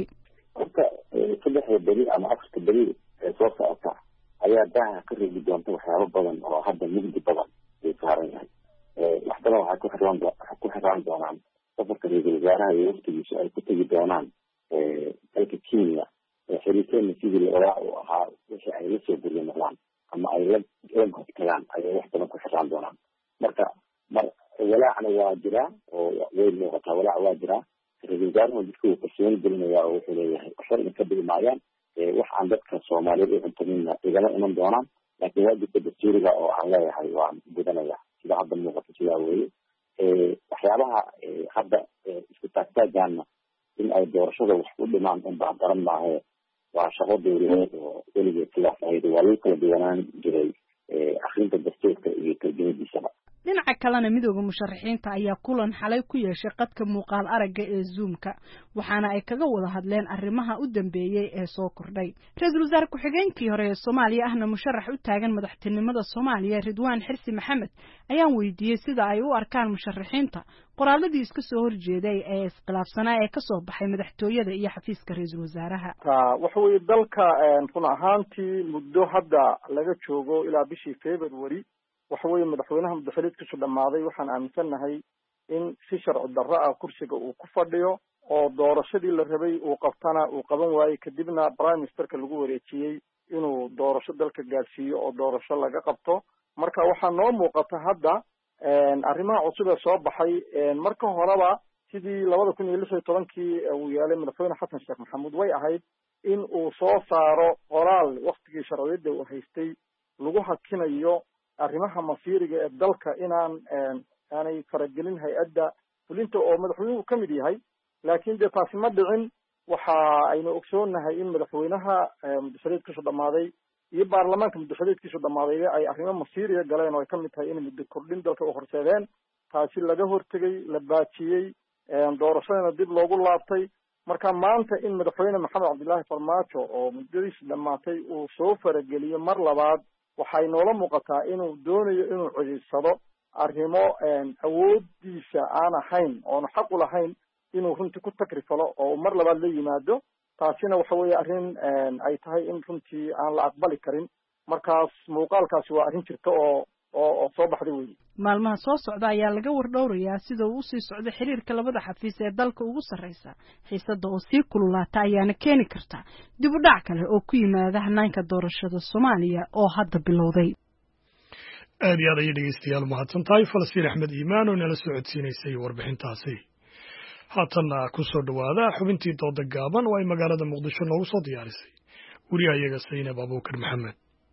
saddexda beri ama afarta beri ee soo socota ayaa daaha ka reebi doonta waxyaabo badan oo hadda mugdi badan ay saaran yahay. wax badan waxay ku xiraan doonaan safarka ra'iisul wasaaraha iyo waqtigiisa ay ku tegi doonaan dalka Kenya xiriirkeena sidii la u ahaa wixii ay la soo guriyeen ama ay la tagaan ayay wax badan ku xiraan doonaan. marka walaacna waa jiraa oo way muuqataa walaac waa jiraa ra'iisul wasaaraha dadku kalsooni gelinaya oo wuxuu leeyahay waxay ka dhigmayaan wax aan dadka Soomaaliyeed u cuntamina igala iman doonaan laakiin waajibka dastuuriga oo aan leeyahay waan gudanaya sida hadda muuqata sidaa weeye. waxyaabaha hadda isku taagtaagaana in ay doorashada wax u dhimaan in baa daran maahe waa shaqo dowladeed oo weligeed sidaas ahayd waa lagu kala duwanaan jiray akhrinta dastuurka iyo tarjumadiisaba. dhinaca kalena midowga musharaxiinta ayaa kulan xalay ku yeeshay qadka muuqaal aragga ee Zoom-ka waxaana ay kaga wada hadleen arrimaha u dambeeyay ee soo kordhay. ra'iisul wasaare ku-xigeenkii hore ee Soomaaliya ahna musharax u taagan madaxtinimada Soomaaliya Ridwaan Xirsi Maxamed ayaan weydiiyay sida ay u arkaan musharaxiinta qoraaladii iska soo horjeeday ee iskhilaafsanaa ee ka soo baxay madaxtooyada iyo xafiiska ra'iisul wasaaraha. waxa weeye dalka run ahaantii muddo hadda laga joogo ilaa bishii February waxa weeye madaxweynaha muddaxiliidkiisu dhamaaday waxaan aaminsanahay in si sharci darro ah kursiga uu ku fadhiyo oo doorashadii la rabay uu qabtana uu qaban waayey kadibna prime ministerka lagu wareejiyey inuu doorasho dalka gaarsiiyo oo doorasho laga qabto. marka waxaa noo muuqata hadda arrimaha cusub ee soo baxay marka horeba sidii 2016 uu yeelay madaxweyne xasan sheekh maxamuud way ahayd in uu soo saaro qoraal waqtigii sharciyada uu haystay lagu hakinayo arrimaha masiiriga ee dalka inaan aanay faragelin hay'adda fulinta oo madaxweynuhu ka mid yahay laakiin dee taasi ma dhicin. waxa aynu ogsoonahay in madaxweynaha muddaxiliidkiisu dhammaaday iyo baarlamaanka muddaxiliidkiisu dhammaaday ay arrimo masiiriga galeen oo ay ka mid tahay in muddo kordhin dalka u horseedeen taasi laga hortegay la baajiyey doorashadana dib loogu laabtay. marka maanta in madaxweyne maxamed cabdilaahi farmaajo oo muddadiisi dhammaatay uu soo farageliyo mar labaad waxay noola muuqataa inuu doonayo inuu codiysado arrimo awoodiisa aan ahayn oona xaq u lahayn inuu runtii ku takrifalo oo mar labaad la yimaado. taasina waxa weeye arrin ay tahay in runtii aan la aqbali karin. markaas muuqaalkaasi waa arrin jirta oo soo baxday weeye. maalmaha soo socda ayaa laga wardhowrayaa sida uu usii socdo xiriirka labada xafiis ee dalka ugu sarreysa xiisada oo sii kululaata ayaana keeni karta dib u dhac kale oo ku yimaada hanaanka doorashada Soomaaliya oo hadda bilowday. aad iyo aad ayay dhegeystayaal mahadsan tahay Falastiin Axmed Iimaan oo nala socodsiinaysay warbixintaasi. haatanna ku soo dhawaada xubintii dooda gaaban oo ay magaalada Muqdisho noogu soo diyaarisay wariyahayaga Saynab Abuukar Maxamed.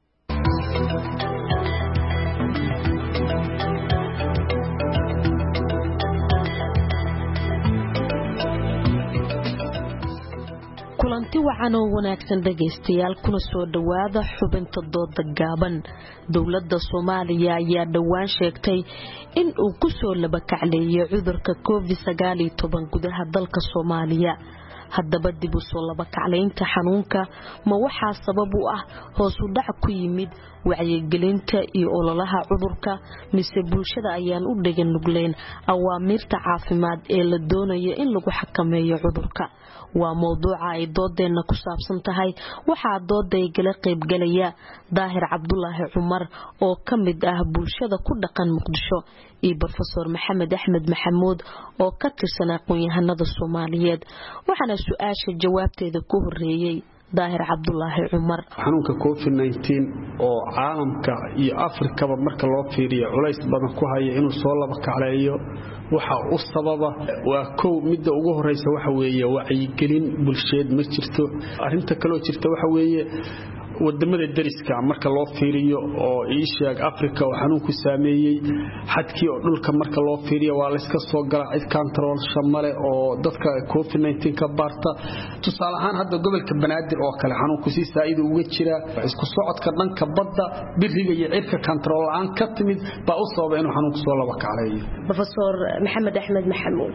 kulanti wacan oo wanaagsan dhageystayaal kuna soo dhawaada xubinta dooda gaaban. dowladda Soomaaliya ayaa dhawaan sheegtay in uu ku soo laba kacleeyay cudurka COVID-19 gudaha dalka Soomaaliya. haddaba dib u soo laba kaclaynta xanuunka ma waxaa sabab u ah hoos u dhac ku yimid wacyigelinta iyo ololaha cudurka mise bulshada ayaan u dhegan nugleen awaamirta caafimaad ee la doonayo in lagu xakameeyo cudurka waa mowduuca ay doodeena ku saabsan tahay waxaa dooday gala qaybgalaya Daahir Cabdulaahi Cumar oo ka mid ah bulshada ku dhaqan Muqdisho iyo Professor Maxamed Axmed Maxamuud oo ka tirsan aqoon-yahanada Soomaaliyeed waxaana su'aasha jawaabteeda ku horeeyay Daahir Cabdulaahi Cumar xanuunka COVID-19 oo caalamka iyo Afrikaba marka loo fiiriyo culays badan ku haya inuu soo laba kacleeyo waxa u sababa waa koow midda ugu horeysa waxa weeye wacyigelin bulsheed ma jirto arinta kale oo jirta waxa weeye wadamada dariska marka loo fiiriyo oo Asia Afrika oo xanuunku saameeyay xadkii oo dhulka marka loo fiiriyo waa la iska soo galay cid control shamale oo dadka COVID-19 ka baarta tusaale ahaan hadda gobolka Banaadir oo kale xanuunku si saaid uga jira isku socodka dhanka badda biriga iyo cirka control aan ka timid baa u sababay inuu xanuunku soo laba kacleeyo Professor Maxamed Axmed Maxamuud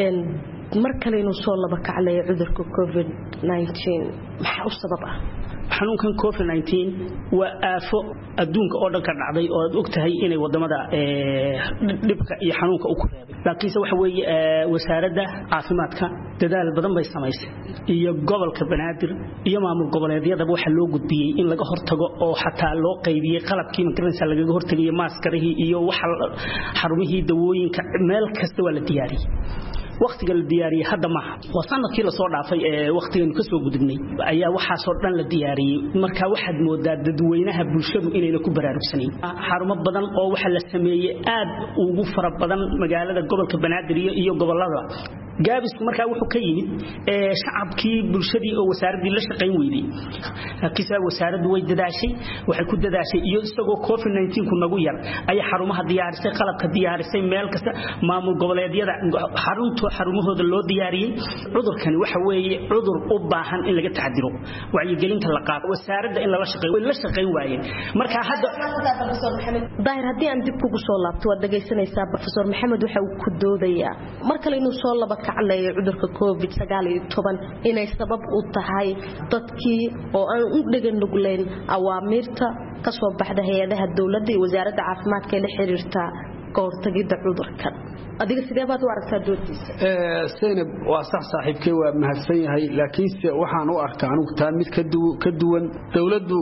markale inuu soo laba kacleeyo cudurka COVID-19 maxaa u sababa xanuunkan COVID-19 waa aafo adduunka oo dhan ka dhacday oo aad ogtahay inay wadamada dhibka iyo xanuunka u ku reebay laakiinse waxa weeye wasaaradda caafimaadka dadaal badan bay samaysay iyo gobolka Banaadir iyo maamul goboleedyada waxa loo gudbiyay in laga hortago oo xataa loo qaybiyay qalabkii makarnaysa laga hortagay maaskarihii iyo waxa xarumihii dawooyinka meel kasta waa la diyaariyay waqtiga la diyaariyay hadda ma waa sanadkii la soo dhaafay waqtigan ka soo gudubnay ayaa waxa soo dhan la diyaariyay marka waxaad moodaa dadweynaha bulshadu inayna ku baraarugsaneyn xarumo badan oo waxa la sameeyay aad ugu fara badan magaalada gobolka Banaadir iyo gobolada gaabisku marka wuxuu ka yimid shacabkii bulshadii oo wasaaradii la shaqeyn weeyday kiisa wasaaraddu way dadaashay waxay ku dadaashay iyo isagoo COVID-19 ku nagu yar ay xarumaha diyaarisay qalabka diyaarisay meel kasta maamul goboleedyada xarumahooda loo diyaariyay cudurkani waxa weeye cudur u baahan in laga taxadiro wacyigelinta la qaado wasaaradda in la shaqeyn waayeen marka hadda Professor Maxamed Daahir hadii aan dib kugu soo laabto waad dhageysanaysaa Professor Maxamed waxa uu ku doodayaa marka inuu soo laba kacleeyo cudurka COVID-19 inay sabab u tahay dadkii oo aan u dhegan nugleen awaamirta ka soo baxda hay'adaha dawladda iyo wasaaradda caafimaadka ee la xiriirta ka hortagida cudurkan adiga sidee baad u aragtaa doodiisa Saynab waa sax saaxiibkay waa mahadsan yahay laakiin waxaan u arkaa anigu taa mid ka duwan dawladdu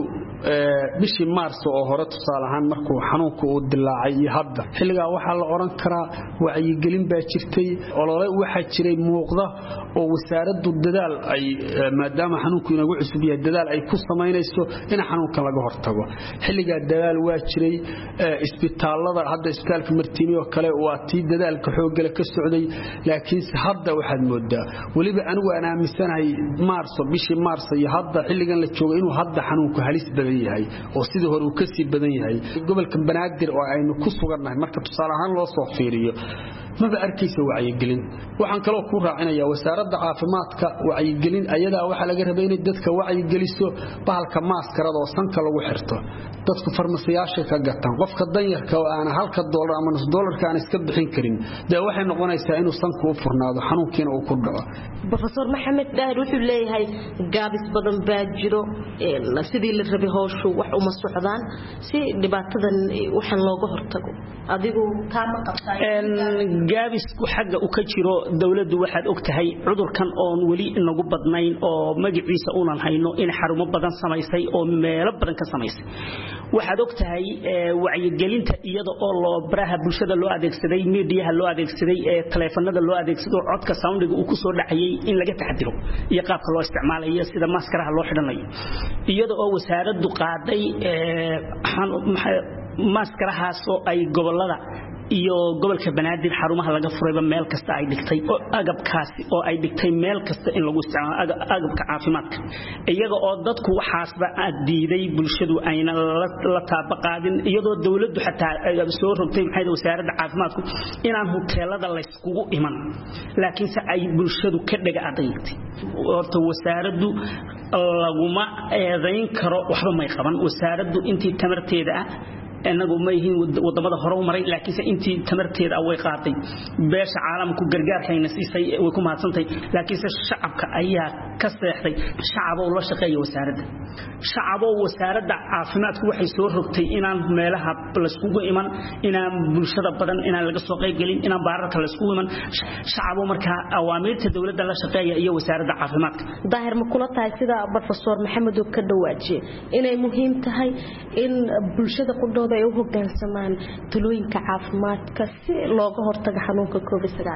bishii Maars oo hore tusaale ahaan markuu xanuunku uu dilaacay iyo hadda xilliga waxa la oran karaa wacyigelin baa jirtay olole waxa jiray muuqda oo wasaaraddu dadaal ay maadaama xanuunku inagu cusub yahay dadaal ay ku sameynayso in xanuunka laga hortago xilliga dadaal waa jiray isbitaalada hadda isbitaalka Martiini oo kale waa tii dadaal xoogga ka socday laakiin hadda waxaad moodaa waliba anigu aan aaminsanahay bishii Maars iyo hadda xilligan la joogo inuu hadda xanuunku halis badan yahay oo sidoo hore uu ka sii badan yahay gobolka Banaadir oo aynu ku sugannahay marka tusaale ahaan loo soo fiiriyo maba arkaysa wacyigelin waxaan kaloo ku raacinayaa wasaaradda caafimaadka wacyigelin ayada waxa laga rabay in dadka wacyigeliso bahalka maaskarada oo sanka lagu xirto dadku farmasiyaasha ka gataan qofka danyarka oo aan halka $1 ama $2 aan iska bixin karin waxay noqonaysaa inuu sanku u furnaado xanuunkiina uu ku dhaco Professor Maxamed Daahir wuxuu leeyahay gaabis badan baa jiro sidii la rabay hawshu wax uma socdaan si dhibaatadan waxan looga hortago adigu taama qabtay gaabisku xagga uu ka jiro dawladdu waxaad ogtahay cudurkan oon wali inagu badnayn oo magaciisa uunan hayno in xarumo badan samaysay oo meelo badan ka samaysay waxaad ogtahay wacyigelinta iyada oo loo baraha bulshada loo adeegsaday meediyaha loo adeegsaday telefoonada loo adeegsado codka soundiga uu ku soo dhacayay in laga taxadiro iyo qaabka loo isticmaalayo sida maskaraha loo xidhanayo iyada oo wasaaraddu qaaday maskarahaas oo ay gobolada iyo gobolka Banaadir xarumaha laga furayba meel kasta ay dhigtay oo agabkaasi oo ay dhigtay meel kasta in lagu isticmaalo agabka caafimaadka iyaga oo dadku waxaasba diiday bulshadu ayna la taabaqaadin iyadoo dawladdu xataa ay soo rogtay maxay wasaaradda caafimaadku inaan hoteelada la iskugu iman laakiin se ay bulshadu ka dhaga adeegtay horta wasaaraddu laguma eedayn karo waxba may qaban wasaaraddu intii tamarteeda ah inagu ma yihiin wadamada hore u maray laakiin intii tamarteeda way qaatay beesha caalamku gargaarkayna siisay way ku maadsantay laakiin shacabka ayaa ka seexday shacab oo la shaqeeyo wasaaradda caafimaadku waxay soo rogtay inaan meelaha la iskugu iman inaan bulshada badan inaan laga soo qayb galin inaan baararka la iskugu iman shacab marka awaamirta dawladda la shaqeeya iyo wasaaradda caafimaadka daahir ma kula tahay sida professor Maxamed oo ka dhawaajiye inay muhiim tahay in bulshada qudooda ay u hoggaansamaan talooyinka caafimaadka si looga hortago xanuunka COVID-19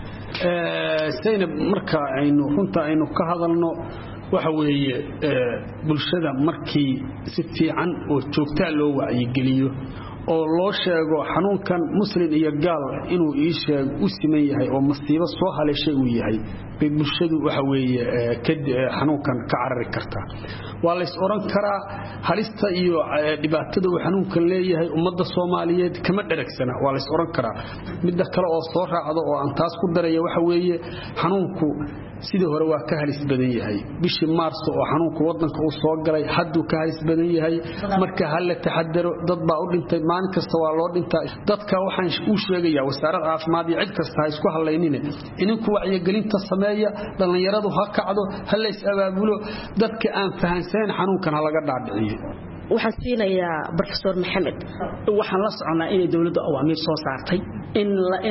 Zainab marka aynu ka hadalno waxa weeye bulshada markii si fiican oo joogta loo wacyigeliyo oo loo sheego xanuunkan muslim iyo gaal inuu u siman yahay oo masiibo soo haleeshay uu yahay bay bulshadu waxa weeye xanuunkan ka carari kartaa waa la is oran karaa halista iyo dhibaatada uu xanuunkan leeyahay ummadda Soomaaliyeed kama dharagsana waa la is oran karaa mid kale oo soo raacdo oo aan taas ku daraya waxa weeye xanuunku sidii hore waa ka halis badan yahay bishii Maars oo xanuunku wadanka uu soo galay hadduu ka halis badan yahay marka hal la taxadaro dad baa u dhintay maalin kasta waa loo dhintaa dadka waxaan u sheegayaa wasaaradda caafimaad iyo cid kasta ha isku haleynine ininku wacyigelinta sameeya dhalinyaradu ha kacdo hal la is abaabulo dadka aan fahansan xanuunkan laga dhaadhiciyo waxaan siinayaa professor Maxamed waxaan la soconaa in dawladdu awaamiir soo saartay in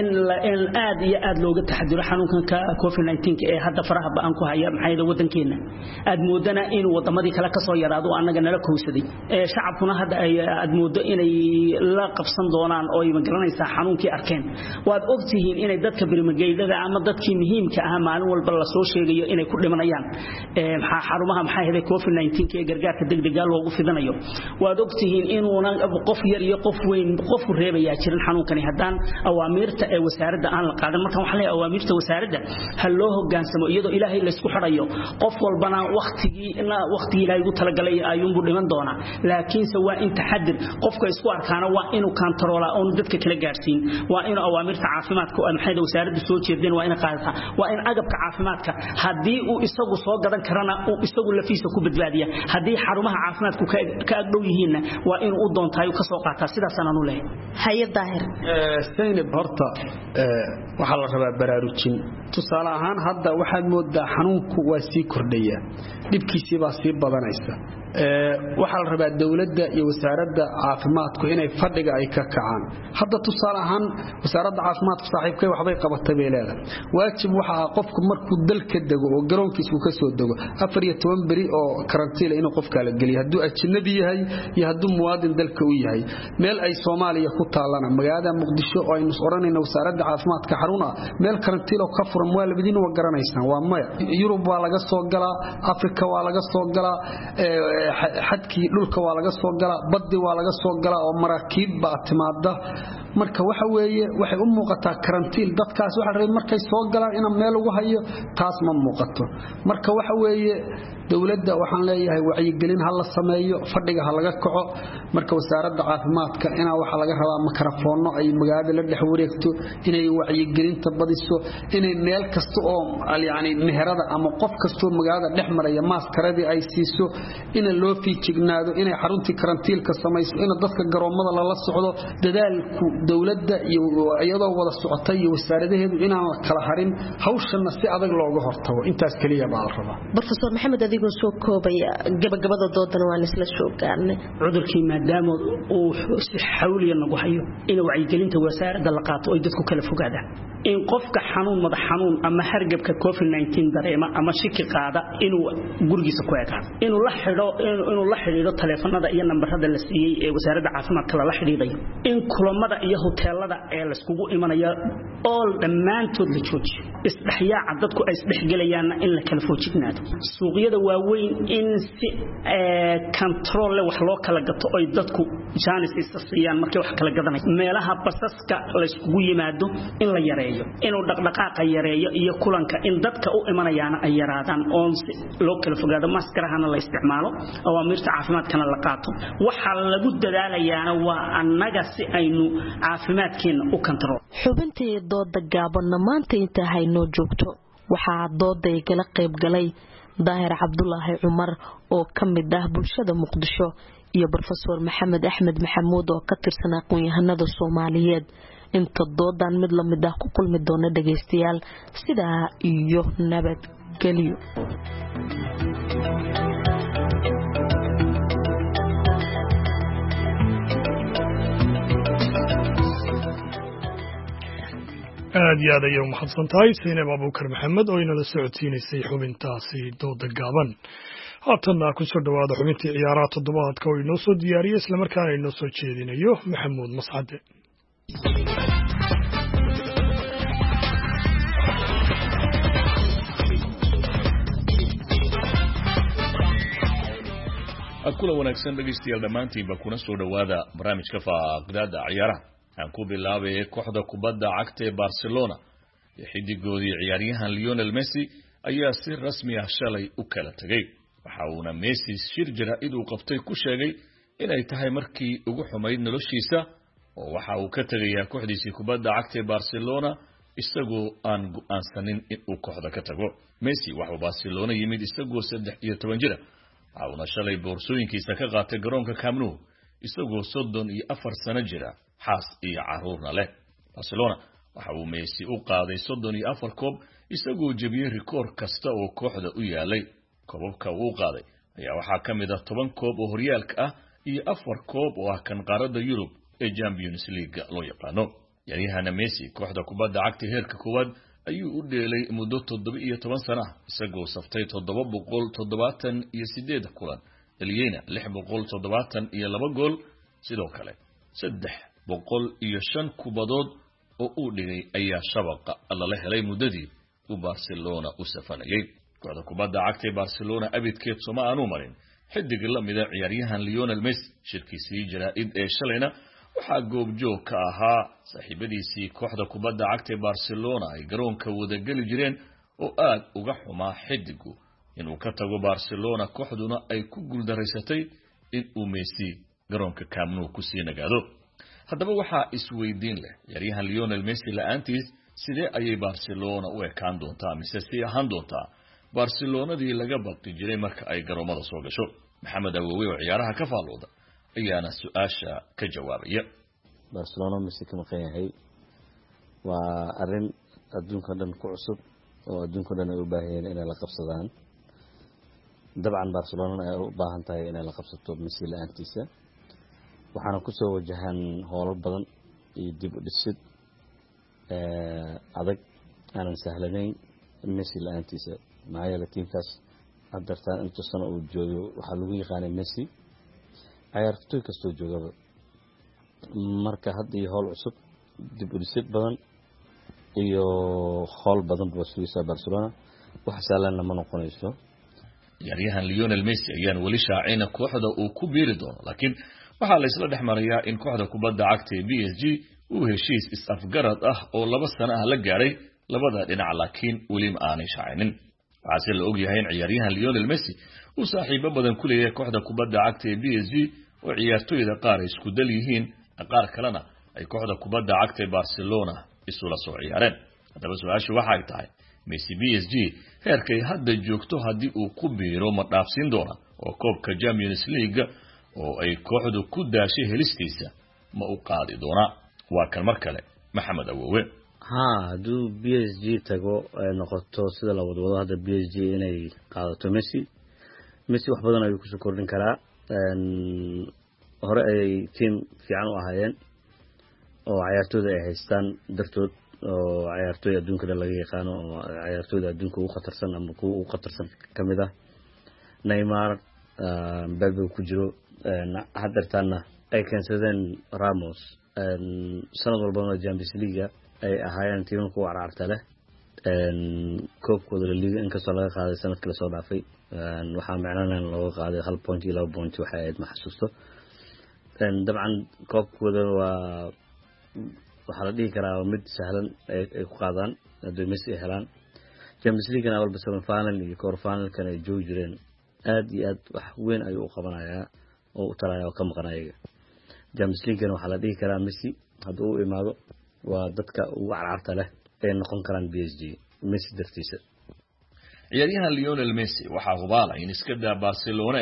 aad iyo aad looga taxadiro xanuunka COVID-19 ee hadda faraha baan ku haya maxayda wadankeena aad moodana in wadamadii kale ka soo yaraado anaga nala koowsaday shacabkuna hadda ay aad moodo inay la qabsan doonaan oo ay magaranaysaa xanuunkii arkeen waad ogtihiin inay dadka birmageydada ama dadkii muhiimka ah maalin walba la soo sheegayo inay ku dhimanayaan xarumaha maxayda COVID-19 ee gargaarka degdega loogu fidanayo waad ogtihiin inuuna qof yar iyo qof weyn qof reebaya jirin xanuunkani hadaan awaamirta ee wasaaradda aan la qaadan marka waxa la awaamirta wasaaradda hal loo hoggaansamo iyadoo ilaahay la isku xirayo qof walbana waqtigii ilaahay ugu talagalay ayuu dhiman doona laakiin se waa in taxadir qofka isku arkaana waa inuu control oo dadka kala gaarsiin waa inuu awaamirta caafimaadka oo maxay wasaaraddu soo jeedeen waa in qaadata waa in agabka caafimaadka hadii uu isagu soo gadan karana uu isagu lafiisa ku badbaadiya hadii xarumaha caafimaadku ka agdhow yihiin waa inuu u doontaayo ka soo qaataa sidaas aan u leeyahay hay'ad daahir Zainab horta waxa la rabaa baraarujin tusaale ahaan hadda waxaad moodaa xanuunku waa sii kordhaya dibkiisii baa sii badanaysa waxa la rabaa dawladda iyo wasaaradda caafimaadku inay fadhiga ay ka kacaan hadda tusaale ahaan wasaaradda caafimaadku saaxiibkay waxbay qabatay bay leedahay waajib waxa qofku markuu dalka dago oo garoonkiisu ka soo dago 14 bari oo karantiil inuu qofka la geliyo hadduu ajnabi yahay iyo hadduu muwaadin dalka u yahay meel ay Soomaaliya ku taalana magaalada Muqdisho oo aynu oranayno wasaaradda caafimaadka xaruna meel karantiil oo ka furan waa labadiin waa garanaysan waa maya Yurub waa laga soo galaa Afrika waa laga soo galaa xadkii dhulka waa laga soo galaa baddi waa laga soo galaa oo maraakiib baa timaada marka waxa weeye waxay u muuqataa karantiil dadkaas waxa la rabay markay soo galaan in meel ugu hayo taas ma muuqato marka waxa weeye dawladda waxaan leeyahay wacyigelin hal la sameeyo fadhiga hal laga kaco marka wasaaradda caafimaadka ina waxa laga rabaa mikrofoono ay magaalada la dhex wareegto inay wacyigelinta badiso inay meel kasta oo yaani meherada ama qof kasto magaalada dhex maraya maaskaradii ay siiso in loo fiijignaado inay xaruntii karantiilka samayso in dadka garoomada la socdo dadaalku dawladda iyo iyadoo wada socotay iyo wasaaradaheedu inaan kala harin hawshana si adag looga hortago intaas kaliya baa la rabaa professor Maxamed adigoo soo koobaya gabagabada doodana waan isla soo gaarnay cudurkii maadaama uu si xawliya nagu hayo in wacyigelinta wasaaradda la qaato oo dadku kala fogaadaan in qofka madax xanuun ama hargabka COVID-19 dareema ama shaki qaada inuu gurigiisa ku eegaado inuu la xiriiro taleefanada iyo nambarada la siiyay ee wasaaradda caafimaadka la xiriirayo in kulamada iyo hoteelada ee la iskugu imanayo all dhammaantood la joojiyo isdhexyaaca dadku ay isdhexgelayaan in la kala foojignaado suuqyada waaweyn in si control leh wax loo kala gato oo dadku jaanis isasiiyaan markay wax kala gadanayaan meelaha basaska la iskugu yimaado in la yareeyo inuu dhaqdhaqaaqa yareeyo iyo kulanka in dadka u imanayaana ay yaraadaan oo loo kala fogaado maskarahana la isticmaalo awaamirta caafimaadkana la qaato waxa lagu dadaalayaana waa annaga si aynu caafimaadkeena u control xubintii dooda gaabanna maanta inta haynoo joogto waxaa dooday kala qayb galay daahir Cabdullaahi Cumar oo ka mid ah bulshada Muqdisho iyo Professor Maxamed Axmed Maxamuud oo ka tirsan aqoon-yahanada Soomaaliyeed inta doodan mid la mid ah ku kulmi doona dhageystayaal sidaa iyo nabadgelyo. aad iyo aad ayay u mahadsan tahay Saynab Abuukar Maxamed oo inala socodsiinaysay xubintaasi dooda gaaban. haatanna ku soo dhawaada xubintii ciyaaraha toddobaadka oo inoo soo diyaariyay isla markaana inoo soo jeedinayo Maxamuud Mascade. kula wanaagsan dhageystayaal dhamaantiinba kuna soo dhawaada barnaamijka faaqdaada ciyaaraha aan ku bilaabay kooxda kubadda cagta ee Barcelona ee xidigoodii ciyaaryahan Lionel Messi ayaa si rasmi ah shalay u kala tagay waxa uuna Messi shir jaraa'id uu qabtay ku sheegay inay tahay markii ugu xumayd noloshiisa oo waxa uu ka tagayaa kooxdiisii kubadda cagta ee Barcelona isagoo aan go'aansanin in uu kooxda ka tago Messi waxa Barcelona yimid isagoo 13 jir waxauna shalay boorsooyinkiisa ka qaatay garoonka Camp Nou isagoo 34 sano jira xaas iyo caruurna leh Barcelona waxa uu Messi u qaaday 34 koob isagoo jabiyay rikoor kasta oo kooxda u yaalay koobabka uu qaaday ayaa waxa kamid ah 10 koob oo horyaalka ah iyo 4 koob oo ah kan qaaradda Yurub ee Champions League loo yaqaano yaryahana Messi kooxda kubadda cagta heerka koowaad ayuu u dheelay muddo 17 sano ah isagoo saftay 778 kulan dhaliyayna 672 gool sidoo kale 305 kubadood oo uu dhigay ayaa shabaqa la helay muddadii uu Barcelona u safanayay kooxda kubadda cagta ee Barcelona abidkeed soma aanu marin xidig la mid ah ciyaaryahan Lionel Messi shirkiisii jaraa'id ee shalayna waxa goobjoog ka ahaa saaxiibadiisii kooxda kubadda cagta ee Barcelona ay garoonka wada gali jireen oo aad uga xumaa xidigu inuu ka tago Barcelona kooxduna ay ku guuldareysatay in uu Messi garoonka Camp Nou ku sii nagaado haddaba waxa isweydiin leh ciyaaryahan Lionel Messi la'aantiis sidee ayay Barcelona u ekaan doontaa mise si ahaan doontaa Barcelonadii laga baqi jiray marka ay garoomada soo gasho Maxamed Awowe oo ciyaaraha ka faalooda ayaana su'aasha ka jawaabaya Barcelona Messi kama qeexay waa arin adduunka dhan ku cusub oo adduunka dhan ay u baahan yihiin inay la qabsadaan dabcan Barcelona ay u baahan tahay inay la qabsato Messi la'aantiisa waxaana ku soo wajahan howlo badan iyo dib u dhisid adag aanan sahlanayn Messi la'aantiisa maayala tiimkaas hadartaan inta sano uu joogo waxa lagu yaqaanay Messi ciyaartoy kastoo joogaba marka hadii howl cusub dib u dhisid badan iyo howl badan buu sugaysaa Barcelona wax saalan ma noqonayso ciyaaryahan Lionel Messi ayaan wali shaacina kooxda uu ku biiri doono laakiin waxa la isla dhexmarayaa in kooxda kubadda cagta ee PSG uu heshiis is-afgarad ah oo 2 sano ah la gaaray labada dhinac laakiin wali ma aanay shaacinin waxa la og yahay in ciyaaryahan Lionel Messi uu saaxiibo badan ku leeyahay kooxda kubadda cagta ee PSG oo ciyaartoyda qaar isku dal yihiin qaar kalena ay kooxda kubadda cagta ee Barcelona isula soo ciyaareen haddaba su'aashu waxa ay tahay Messi PSG heerkay hadda joogto hadii uu ku biiro ma dhaafsin doona oo koobka Champions League oo ay kooxdu ku daashay helistiisa ma u qaadi doona waa kan mar kale Maxamed Awowe haduu PSG tago noqoto sida la wado hadda PSG inay qaadato Messi wax badan ayuu ku soo kordhin karaa hore ay team fiican u ahaayeen oo ciyaartooyda ay haystaan dartood oo ciyaartooyda adduunka laga yaqaan oo ciyaartooyda adduunka ugu khatarsan ama kuwa ugu khatarsan kamid ah Neymar Mbappe ku jiro hadartaana ay keensadeen Ramos sanad walba Champions League ay ahaayeen tiimka ku cararta leh koobkooda liiga in kastoo laga qaaday sanadkii la soo dhaafay waxaa macnaheedu in laga qaaday 1 point iyo 2 point waxa ay ma xasuusto dabcan koobkooda waxa la dhigi karaa mid sahlan ay ku qaadaan haddii Messi ay helaan Champions League na walba semi final iyo quarter final kan ay joog jireen aad iyo aad wax weyn ayuu u qabanayaa oo u talaaya ka maqanaaya Champions League waxa la dhigi karaa Messi hadduu u imaado waa dadka ugu cararta leh ee noqon karaan PSG Messi dartiisa ciyaaryahan Lionel Messi waxa hubaalay in iska daa Barcelona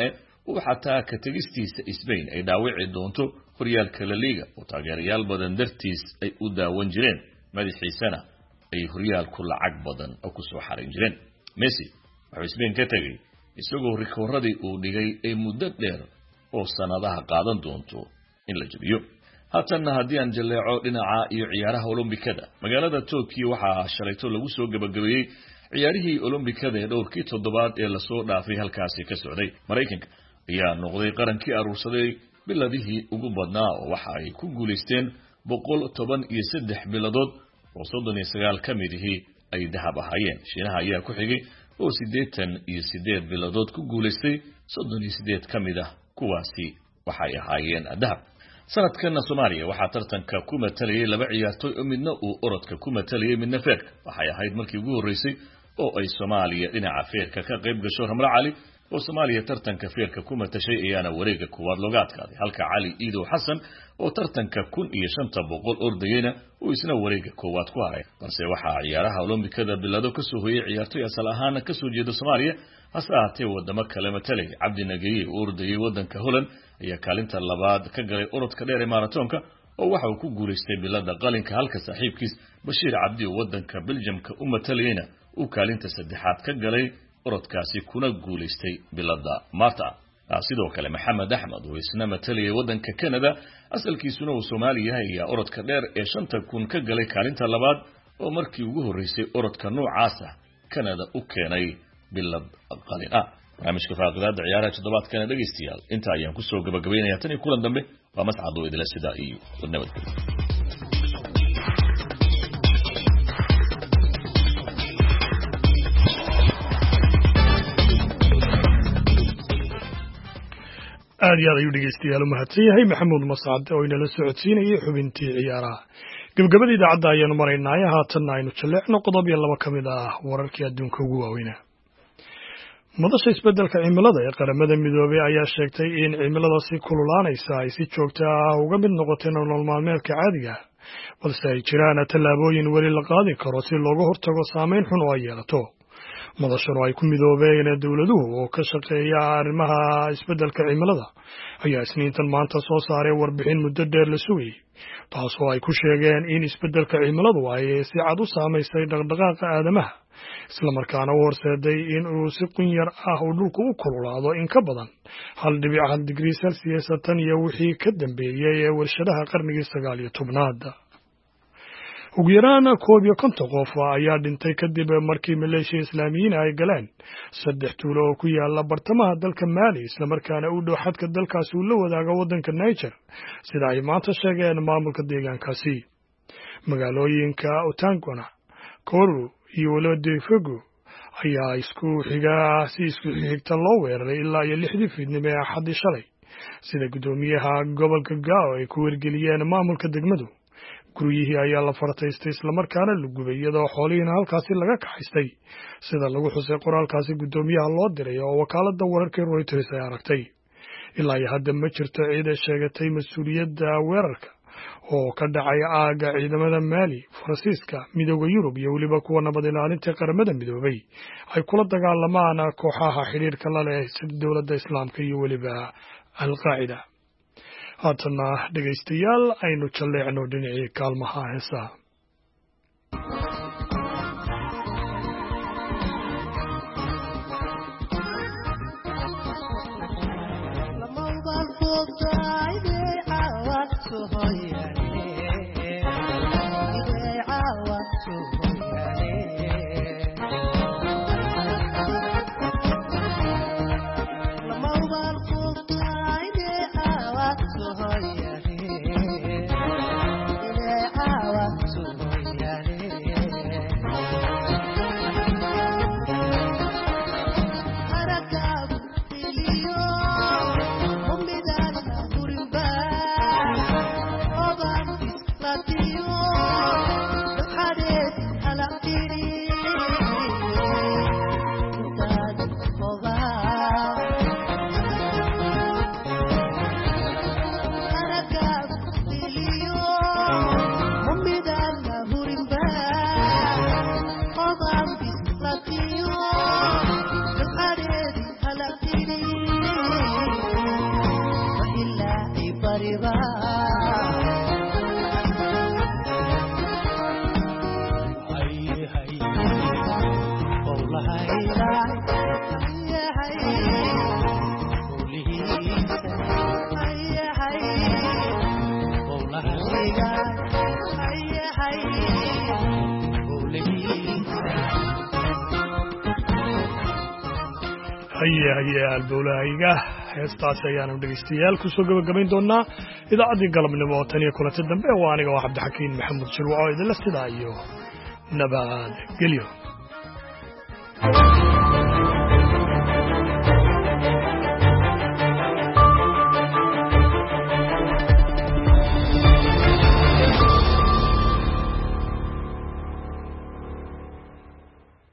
uu xataa ka tegistiisa Spain ay dhaawici doonto horyaalka La Liga oo taageerayaal badan dartiis ay u daawan jireen madaxiisana ay horyaalku lacag badan ku soo xarin jireen. Messi wuxuu Spain ka tagay isagoo rikoorradii uu dhigay ay muddo dheer oo sanadaha qaadan doonto in la jabiyo. haatan haddii aan jaleeco dhinaca iyo ciyaaraha Olombikada magaalada Tokyo waxaa shalayto lagu soo gabagabeeyay ciyaarihii Olombikada ee dhowrkii toddobaad ee la soo dhaafay halkaasi ka socday. Mareykanka ayaa noqday qarankii aruursaday biladihii ugu badnaa oo waxa ay ku guuleysteen 113 biladood oo 39 ka mid ay dahab ahaayeen. Shiinaha ayaa ku xigay oo 88 biladood ku guuleystay 38 ka mid ah kuwaasi waxay ahaayeen dahab. sanadkan Soomaaliya waxaa tartanka ku matalay laba ciyaartoy oo midna uu orodka ku matalay midna feerka. waxay ahayd markii ugu horeysay oo ay Soomaaliya dhinaca feerka ka qayb gasho. Ramla Cali oo Soomaaliya tartanka feerka ku matashay ayaana wareega koowaad looga adkaaday, halka Cali Iido Xasan oo tartanka 1500 ordayna uu isna wareega koowaad ku haray. balse waxaa ciyaaraha Olombikada bilado ka soo hoyay ciyaartoy asal ahaan ka soo jeeda Soomaaliya hase ahaatee wadamo kale matalay. Cabdi Nagaye oo ordayay wadanka Holland ayaa kaalinta labaad ka galay orodka dheer ee maratonka oo waxa uu ku guuleystay bilada qalinka, halka saaxiibkiis Bashiir Cabdi oo wadanka Belgiumka u matalayna uu kaalinta saddexaad ka galay orodkaasi kuna guuleystay bilada Malta. sidoo kale Maxamed Axmed oo isna matalay wadanka Canada asalkiisuna uu Soomaali yahay ayaa orodka dheer ee 5000 ka galay kaalinta labaad oo markii ugu horeysay orodka noocaas ah Canada u keenay bilad qalin ah. barnaamijka faaqadaada ciyaaraha toddobaadkan dhageystayaal inta ayaan ku soo gabagabeynaya tan iyo kulan dambe waa mascad oo idila sida iyo nabad. aad iyo aad ayuu dhegeystayaal u mahadsan yahay Maxamuud Mascad oo inala socodsiinayay xubintii ciyaaraha. gabagabada idaacadda ayaanu maraynaa haatan aynu jaleecno qodob iyo laba kamid ah wararkii adduunka ugu waaweynaa. madasha isbeddelka cimilada ee qaramada midoobay ayaa sheegtay in cimilada si kululaanaysa ay si joogto ah uga mid noqotay nolol maalmeedka caadiga, balse ay jiraan tallaabooyin weli la qaadi karo si looga hortago saameyn xun oo ay yeelato. madashan oo ay ku midoobeen dawladuhu oo ka shaqeeya arrimaha isbeddelka cimilada ayaa isniintan maanta soo saaray warbixin muddo dheer la sugayay, taasoo ay ku sheegeen in isbeddelka cimiladu ay si cad u saamaysay dhaqdhaqaaqa aadamaha, isla markaana u horseeday in uu si qunyar ah uu dhulku u kululaado in ka badan 1.1 digrii Celsius tan iyo wixii ka dambeeyay ee warshadaha qarnigii 19aad. ugu yaraan 51 qof ayaa dhintay kadib markii maleeshiya islaamiyiin ay galeen 3 tuulo oo ku yaala bartamaha dalka Mali, isla markaana u dhow xadka dalkaasi uu la wadaago wadanka Niger, sida ay maanta sheegeen maamulka deegaankaasi. magaalooyinka Otangona, Koru iyo Wolodefogo ayaa isku xigta loo weeraray ilaa 6 fiidnimo ee Axaddii shalay, sida gudoomiyaha gobolka Gao ay ku wargeliyeen maamulka degmadu. guryihii ayaa la fartaystay isla markaana la gubay iyadoo xoolihiina halkaasi laga kaxaystay, sida lagu xusay qoraalkaasi gudoomiyaha loo diray oo wakaaladda wararka Reuters ay aragtay. ilaa iyo hadda ma jirto cid sheegatay mas'uuliyadda weerarka oo ka dhacay aaga ciidamada Mali, Faransiiska, Midowga Yurub iyo weliba kuwa nabad ilaalinta qaramada midoobay ay kula dagaalamaan kooxaha xiriirka la leh sida dowladda Islaamka iyo weliba Al-Qaacida. haatana dhegeystayaal aynu jaleecno dhinacii kaalmaha heesaha. Over haye albowlahayga heestaas ayaanu dhegaystayaal kusoo gabagabayn doonaa idaacaddii galabnimo tan iyo kulanta dambe waa aniga oo cabdixakiin maxamuud shirwaco idinla sidaa iyo nabad gelyo